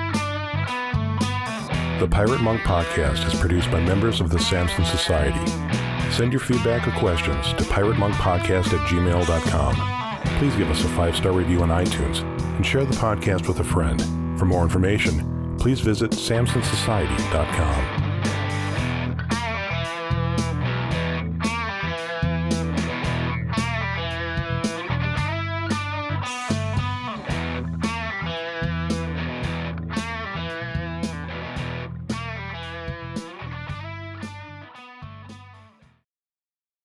The Pirate Monk Podcast is produced by members of the Samson Society. Send your feedback or questions to pirate monk podcast at gmail dot com. Please give us a five-star review on iTunes and share the podcast with a friend. For more information, please visit samson society dot com.